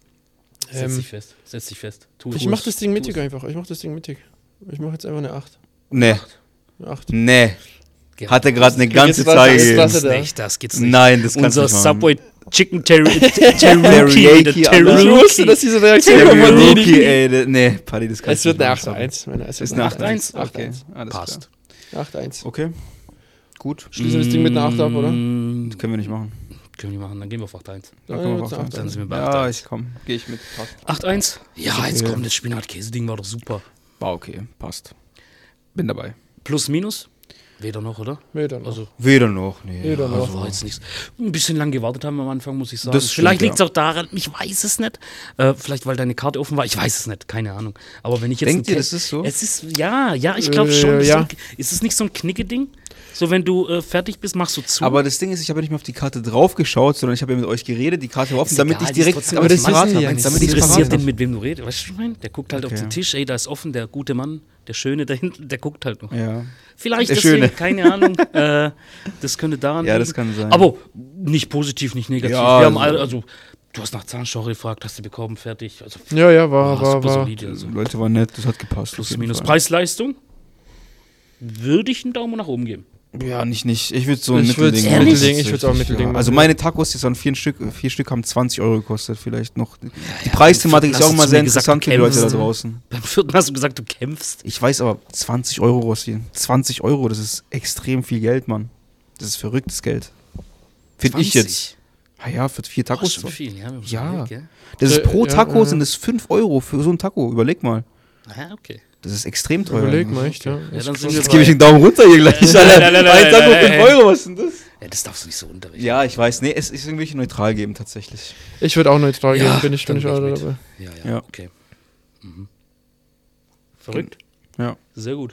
B: Setz
A: Ähm,
B: dich fest. Setz dich fest. Tu
A: ich
B: es.
A: mach das Ding
B: Tu
A: mittig
B: es.
A: einfach. Ich mach das Ding mittig. Ich mach jetzt einfach eine acht.
C: Nee,
A: Eine acht.
C: nee.
B: Ja,
C: Hat er gerade eine
A: Jetzt
C: ganze
A: was-
C: Zeit
A: jetzt
C: gegeben.
A: was-
B: Das
A: da.
B: nicht, das geht's nicht.
C: Nein, das kannst du
B: Unser
C: nicht machen.
B: Subway Chicken Teriyaki.
C: Teriyaki, Alter.
A: Ich wusste, dass diese Reaktion
C: Der
A: kommt von
C: Rookie,
A: Deni.
C: ey. der- Nee, Paddy, das kannst
A: Es
C: du
A: wird
C: nicht
A: eine
C: machen,
A: acht
C: sorry.
A: eins. Männer, es
C: Ist
A: wird
C: eine acht eins.
A: acht
C: Okay,
A: eins.
C: alles
B: Passt.
A: acht eins.
C: klar. Okay, gut.
A: Schließen wir das Ding mit einer acht ab, oder?
B: Mm,
C: Das können wir nicht machen.
B: Können wir machen, dann gehen wir auf acht eins.
C: Dann
A: Ja,
C: können wir
A: jetzt
C: auf
A: eine
C: acht
B: Dann
C: eins.
B: sind wir bei acht
C: Ja,
B: eins.
C: ich komm. Gehe ich mit. Passt.
B: acht eins? Ja, jetzt
C: okay.
B: kommt das Spinat-Käse-Ding, war doch super.
C: War okay, passt. Bin dabei.
B: Plus, minus? Weder noch, oder?
A: Weder noch.
B: Also,
C: Weder noch, nee.
A: Weder noch.
B: also war jetzt nichts. Ein bisschen lang gewartet haben wir am Anfang, muss ich sagen.
C: Das stimmt,
B: Vielleicht liegt es
C: ja.
B: auch daran, ich weiß es nicht. Äh, vielleicht, weil deine Karte offen war, ich weiß es nicht, keine Ahnung. Aber wenn ich jetzt.
C: Denkt
B: ein
C: ihr,
B: Ke-
C: das ist so?
B: Es ist, ja, ja, ich glaube
A: Äh,
B: schon. Das
A: ja.
B: Ist, so ein, ist es nicht so ein Knicke-Ding? So, wenn du äh, fertig bist, machst du zu.
C: Aber das Ding ist, ich habe ja nicht mehr auf die Karte drauf geschaut, sondern ich habe ja mit euch geredet, die Karte war offen,
B: Ist
C: damit
B: egal,
C: ich
B: die ist
C: direkt
B: trotzdem
A: aber das
C: alles
A: wissen
C: parat
A: die
C: habe.
A: ja nicht.
C: Damit
A: Das
C: ich
A: interessiert
C: parat
B: interessiert den,
C: habe.
B: mit wem du redest. Weißt du, was ich meine? Der guckt halt
C: Okay.
B: auf den Tisch, ey, da ist offen, der gute Mann, der Schöne da hinten, der guckt halt noch.
C: Ja.
B: Vielleicht
C: Der
B: deswegen,
C: Schöne.
B: keine Ahnung. äh, das könnte daran
C: ja,
B: liegen.
C: das kann sein.
B: Aber nicht positiv, nicht negativ.
C: Ja,
B: Wir haben
C: also-
B: alle, also, du hast nach Zahnstocher gefragt, hast du bekommen, fertig. Also,
A: Ja, ja, war,
B: war
A: war,
B: super
A: war.
B: solide. Also.
C: Leute waren nett, das hat gepasst. auf
B: Plus,
C: jeden
B: minus.
C: Fall.
B: Preis-Leistung würde ich einen Daumen nach oben geben.
C: Ja, nicht, nicht. Ich würde so ein
A: Ich würde
C: Mittelding
B: Ehrlich?
A: Mittelding, ich würde auch Mittelding
C: ja.
A: machen.
C: Also meine Tacos, die waren vier Stück, vier Stück haben zwanzig Euro gekostet, vielleicht noch. Die Preisthematik ist ja auch
B: hast
C: immer
B: du
C: sehr
B: mir gesagt,
C: interessant
B: du
C: für die Leute da
B: kämpfst.
C: draußen.
B: Beim vierten hast du gesagt, du kämpfst.
C: Ich weiß aber, zwanzig Euro, Rossi. zwanzig Euro, das ist extrem viel Geld, Mann. Das ist verrücktes Geld. Finde ich
B: zwanzig.
C: jetzt. Ah ja, für vier
B: Oh,
C: Tacos.
B: schon viel, ja. wenn man so
C: Ja.
B: überlegt, gell?
C: Das ist
A: Äh,
C: pro
A: ja,
C: Taco
A: ja.
C: sind es fünf Euro für so ein Taco. Überleg mal.
B: Ah, okay.
C: Das ist extrem teuer.
A: Überleg
C: eigentlich.
A: mal, echt, ja.
B: Ja, dann sind wir
C: Jetzt gebe ich
B: bei-
C: den Daumen runter hier gleich.
B: Nein, nein, nein, nein,
C: Ein Taco,
B: nein,
C: fünf
B: nein.
C: Euro, was ist denn das?
B: Ja, das darfst du nicht so unterrichten.
C: Ja, ich weiß. Nee, es ist irgendwie neutral geben tatsächlich.
A: Ich würde auch neutral
B: Ja,
A: geben, bin ich, bin
B: dann
A: ich auch
B: bin ich
A: dabei.
B: Ja, ja,
C: Ja.
B: okay. Mhm. Verrückt.
C: Ja.
B: Sehr gut.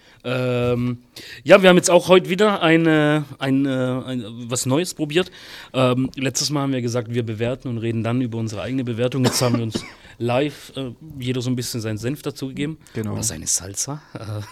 B: Ähm, ja, wir haben jetzt auch heute wieder eine, eine, ein, was Neues probiert. Ähm, letztes Mal haben wir gesagt, wir bewerten und reden dann über unsere eigene Bewertung. Jetzt haben wir uns live äh, jeder so ein bisschen seinen Senf dazugegeben.
C: Genau.
B: Oder seine Salsa.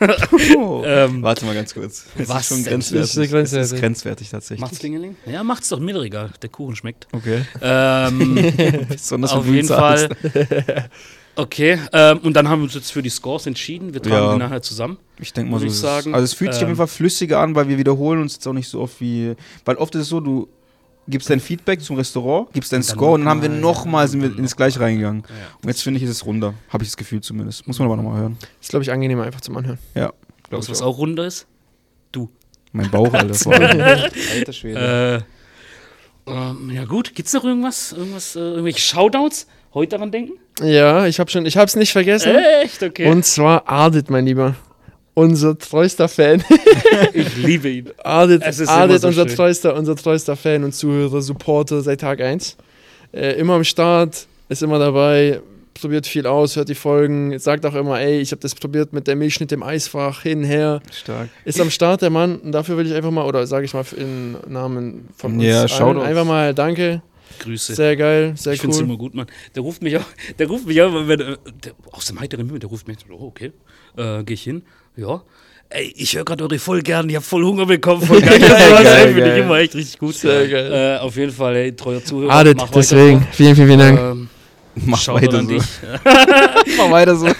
C: Oh.
B: ähm,
C: Warte mal ganz kurz. Es
B: was
C: ist schon
B: denn?
C: grenzwertig.
A: Das ist grenzwertig.
C: Es ist grenzwertig tatsächlich.
B: Macht's Klingeling? Ja, macht's doch mir egal. Der Kuchen schmeckt.
C: Okay.
B: Ähm,
C: Besonders
B: auf
C: wenn du
B: jeden
C: zahlst.
B: Fall. Okay, ähm, und dann haben wir uns jetzt für die Scores entschieden. Wir tragen
C: Ja.
B: die nachher zusammen.
C: Ich denke mal
B: Würde
C: so.
B: ich
C: ist es.
B: sagen,
C: Also es fühlt sich auf
B: ähm,
C: jeden Fall flüssiger an, weil wir wiederholen uns jetzt auch nicht so oft wie. Weil oft ist es so, du gibst dein Feedback zum Restaurant, gibst deinen
B: Und dann
C: Score und dann haben wir
B: nochmal,
C: nochmal,
B: ja,
C: sind wir
B: und
C: ins Gleiche reingegangen.
B: Ja.
C: Und jetzt finde ich, ist es runder. Habe ich das Gefühl zumindest. Muss man aber nochmal hören.
A: Ist, glaube ich, angenehmer einfach zum Anhören.
C: Ja. glaub
B: Was,
C: ich
B: was
C: auch.
B: auch runder ist? Du.
C: Mein Bauch, Alter. Vor allem. Alter Schwede.
B: Äh, ähm, ja gut, gibt's noch irgendwas? Irgendwas, äh, irgendwelche Shoutouts? Heute daran denken?
A: Ja, ich habe schon, ich habe es nicht vergessen.
B: Echt? Okay.
A: Und zwar Ardit, mein Lieber. Unser treuester Fan.
B: ich liebe ihn.
A: Ardit,
B: Es ist
A: Ardit
B: immer so
A: unser,
B: schön.
A: treuester, unser treuester Fan und Zuhörer, Supporter seit Tag eins. Äh, immer am Start, ist immer dabei, probiert viel aus, hört die Folgen, sagt auch immer, ey, ich habe das probiert mit der Milchschnitt im Eisfach, hin, her.
C: Stark.
A: Ist am Start, der Mann. Und dafür will ich einfach mal, oder sage ich mal im Namen von uns
C: Ja,
A: allen,
C: Shoutouts.
A: einfach mal danke.
B: Grüße.
A: Sehr geil, sehr
B: ich finde es
A: cool.
B: immer gut, Mann. Der ruft mich auch, der ruft mich auch, wenn, äh, der, aus dem heiteren Himmel, der ruft mich, oh, okay, äh, geh ich hin, ja. Ey, ich höre gerade eure Folge gern, ich habe voll Hunger bekommen, voll geil. Das
A: Geil,
B: finde
A: geil.
B: ich immer echt richtig gut.
A: Sehr geil.
B: Äh, auf jeden Fall, ey, treuer Zuhörer.
A: Ardit,
B: mach weiter
A: deswegen.
B: so.
A: Vielen, vielen, vielen Dank.
B: Ähm,
C: Mach
B: Shoutout
C: weiter
B: an
C: so.
B: dich.
C: Mach weiter so.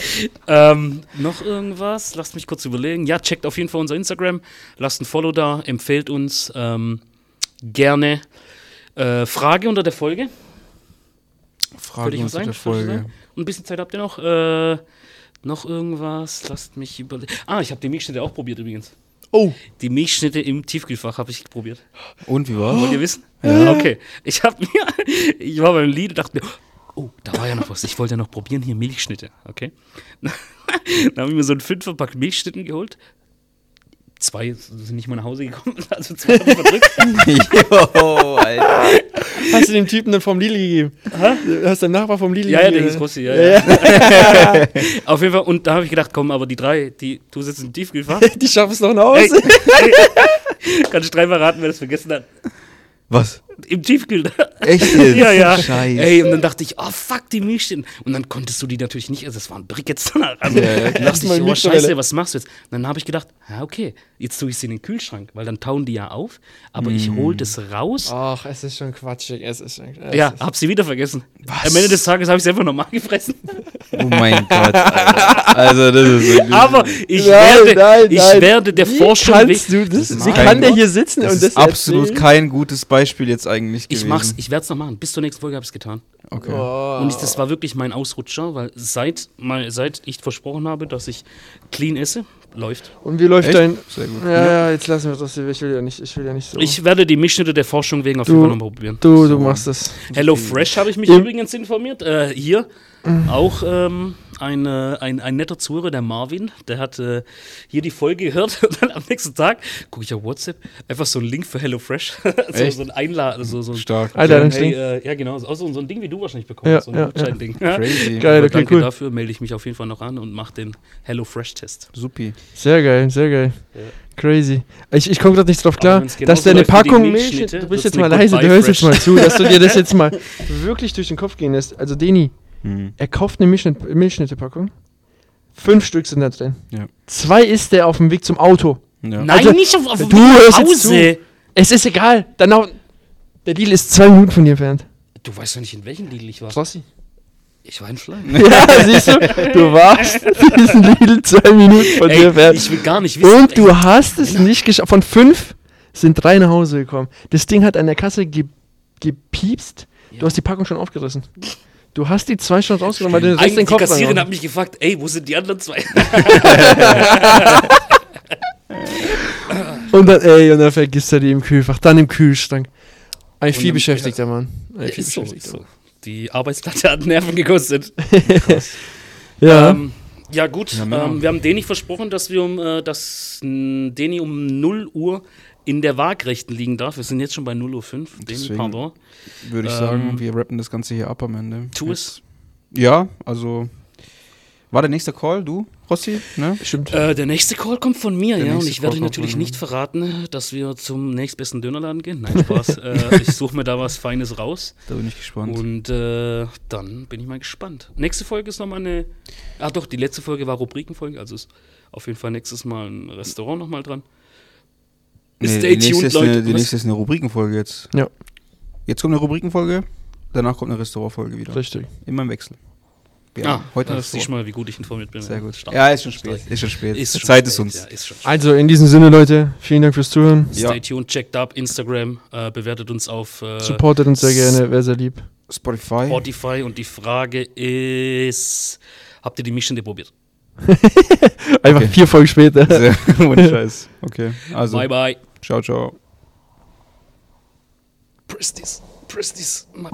B: Ähm, noch irgendwas? Lasst mich kurz überlegen. Ja, checkt auf jeden Fall unser Instagram. Lasst ein Follow da, empfehlt uns ähm, gerne. Äh, Frage unter der Folge.
C: Frage
B: Würde ich
C: uns
B: was
C: mit
B: sein?
C: der Folge.
B: Und ein bisschen Zeit habt ihr noch. Äh, noch irgendwas? Lasst mich überlegen. Ah, ich habe die Milchschnitte auch probiert übrigens.
A: Oh,
B: Die Milchschnitte im Tiefkühlfach habe ich probiert.
C: Und wie war's?
B: Wollt ihr wissen? Ja. Okay. Ich habe mir, ich war beim Lied und dachte mir, oh, da war ja noch was. Ich wollte ja noch probieren, hier Milchschnitte. Okay. Dann habe ich mir so einen Fünferpack Milchschnitten geholt. Zwei sind nicht mal nach Hause gekommen, also zwei habe ich verdrückt.
C: Jo, Alter.
A: hast du dem Typen dann vom Lidl gegeben? Hast du dem Nachbar vom Lidl
B: Ja, ja, der
A: gegeben?
B: hieß Rossi, ja, ja. Auf jeden Fall, und da habe ich gedacht, komm, aber die drei, die, du sitzt im Tiefkühlfach.
A: Die schaffen es noch nach
B: Hey,
A: Hause.
B: hey, kann ich dreimal raten, wer das vergessen hat?
C: Was?
B: Im Tiefkühl.
C: Echt jetzt?
B: Ja, ja.
C: Scheiße.
B: Ey, und dann dachte ich, oh fuck, die Milchschnitten. Und dann konntest du die natürlich nicht, also das waren Brickets danach. Also,
C: Ja, ja,
B: dann dachte
A: Erstmal
B: ich, oh
A: Mikrowelle.
B: scheiße, was machst du jetzt? Und dann habe ich gedacht, ja okay, jetzt tue ich sie in den Kühlschrank, weil dann tauen die ja auf, aber ich hole das raus.
A: Ach, es ist schon quatschig. Es ist schon, es
B: Ja,
A: ist,
B: hab sie wieder vergessen.
C: Was?
B: Am Ende des Tages habe ich sie einfach normal gefressen.
C: Oh mein Gott, Alter. Also, das ist wirklich.
B: Aber ich,
A: Nein,
B: werde,
A: nein,
B: ich
A: nein.
B: werde der
A: Wie
B: Forschung
A: kannst
B: wegen-
A: du das?
C: Das
A: Sie
C: ist
A: kann
C: kein
A: der
C: Gott.
A: hier sitzen
C: das
A: und das
C: ist absolut
A: erzählen?
C: kein gutes Beispiel jetzt eigentlich
B: Ich
C: gewesen.
B: mach's, ich werde es noch machen. Bis zur nächsten Folge habe ich es getan.
C: Okay.
A: Oh.
B: Und ich, das war wirklich mein Ausrutscher, weil seit, mal, seit ich versprochen habe, dass ich clean esse, läuft.
A: Und wie läuft
C: Echt?
A: dein...
C: Sehr gut.
A: Ja, ja, jetzt lassen wir das. Ich will ja nicht, ich will ja nicht so...
B: Ich werde die Milchschnitte der Forschung wegen auf
A: Du-
B: jeden Fall nochmal probieren.
A: du, du machst das.
B: Hello Fresh habe ich mich
A: Im-
B: übrigens informiert. Äh, hier auch ähm, ein, äh, ein, ein netter Zuhörer, der Marvin, der hat äh, hier die Folge gehört und dann am nächsten Tag gucke ich auf WhatsApp, einfach so einen Link für Hello Fresh. so,
C: Echt?
B: so ein Einladen, so, so ein
C: Stark.
A: Alter, dann
B: hey,
A: stimmt.
B: äh, ja genau, auch so, so ein Ding wie du wahrscheinlich bekommst,
A: Ja,
B: so ein
A: ja,
B: Gutschein-Ding.
C: Crazy.
A: Geil,
B: Aber
A: okay,
B: danke
A: cool.
B: dafür, melde ich mich auf jeden Fall noch an und mache den Hello Fresh-Test.
C: Supi.
A: Sehr geil, sehr geil.
B: Ja.
A: Crazy. Ich, ich komme gerade nicht drauf
B: Aber
A: klar,
B: wenn's genauso
A: dass deine
B: läuft wie die
A: Packung
B: Milchschnitte,
A: Milch... Du bist
B: wird's
A: jetzt
B: eine
A: mal leise, du
B: Goodbye
A: hörst jetzt
B: Fresh.
A: mal zu, dass du dir das jetzt mal wirklich durch den Kopf gehen lässt. Also Deni,
C: Hm.
A: er kauft eine Milchschnitt, Milchschnitte-Packung. Fünf Stück sind da drin.
C: Ja.
A: Zwei ist der auf dem Weg zum Auto.
C: Ja.
B: Nein,
A: Also,
B: nicht auf, auf dem
A: du
B: Weg nach
A: hörst jetzt
B: Hause.
A: Es ist egal. Dann auch, der Deal ist zwei Minuten von dir entfernt.
B: Du weißt doch nicht, in welchem Lidl ich war.
A: Rossi.
B: Ich war in Schleim.
A: Ja, siehst du, du warst diesen Lidl zwei Minuten von dir
B: Ey,
A: entfernt.
B: ich will gar nicht wissen.
A: Und du hast es nicht geschafft. Von fünf sind drei nach Hause gekommen. Das Ding hat an der Kasse ge gepiepst.
B: Ja.
A: Du hast die Packung schon aufgerissen. Du hast die zwei schon rausgenommen, weil du den Rest
B: Eigentlich
A: in den
B: die
A: Kopf
B: Kassiererin
A: reingehauen.
B: hat mich gefragt, ey, wo sind die anderen zwei?
A: Und dann, ey, und dann vergisst er die im Kühlfach, dann im Kühlschrank. Ein viel
B: Und,
A: beschäftigter Mann. Ein
B: Ja,
A: viel
B: ist so,
A: beschäftigter
B: ist so. Die Arbeitsplatte hat Nerven gekostet.
A: Ja.
B: Ähm, ja gut,
C: Ja, Männer.
B: ähm, wir haben Deni versprochen, dass wir um, äh, dass mh, Deni um null Uhr in der Waagrechten liegen darf. Wir sind jetzt schon bei null Uhr fünf. Deni,
C: Deswegen
B: pardon.
C: Würde ich
B: Ähm,
C: sagen, wir rappen das Ganze hier ab am Ende.
B: Tu es.
C: Ja, also. War der nächste Call, du, Rossi? Ne?
A: Stimmt.
B: Äh, der nächste Call kommt von mir,
C: Der
B: ja, und
C: nächste
B: ich werde
C: Call
B: dir natürlich
C: kommt von
B: nicht verraten, dass wir zum nächstbesten Dönerladen gehen. Nein, Spaß. äh, ich suche mir da was Feines raus.
C: Da bin ich gespannt.
B: Und äh, dann bin ich mal gespannt. Nächste Folge ist nochmal eine. Ah, doch, die letzte Folge war Rubrikenfolge, also ist auf jeden Fall nächstes Mal ein Restaurant nochmal dran.
C: Nee,
B: Stay
C: die nächste
B: tuned,
C: ist eine,
B: Leute.
C: Die
B: Was?
C: nächste ist eine Rubrikenfolge jetzt.
A: Ja.
C: Jetzt kommt eine Rubrikenfolge, danach kommt eine Restaurantfolge wieder.
A: Richtig.
C: Immer im Wechsel. Wir
B: Ah,
C: haben heute
B: das siehst du
C: Restaurant.
B: mal, wie gut ich informiert bin.
C: Sehr gut.
B: Stark.
C: Ja, ist schon spät.
B: Stark.
C: Ist schon spät.
B: Ist schon
C: Zeit ist
B: spät,
C: uns.
B: Ja, ist schon spät.
A: Also in diesem Sinne, Leute, vielen Dank fürs Zuhören.
C: Ja.
B: Stay tuned, checkt ab, Instagram, äh, bewertet uns auf äh,
A: Supportet uns sehr gerne, wäre sehr lieb.
C: Spotify.
B: Spotify. Und die Frage ist: Habt ihr die Mission probiert?
A: Einfach
C: Okay.
A: vier Folgen später.
C: Sehr, ohne Scheiß. Okay, also.
B: Bye, bye.
C: Ciao, ciao.
B: Prestis. Prestis.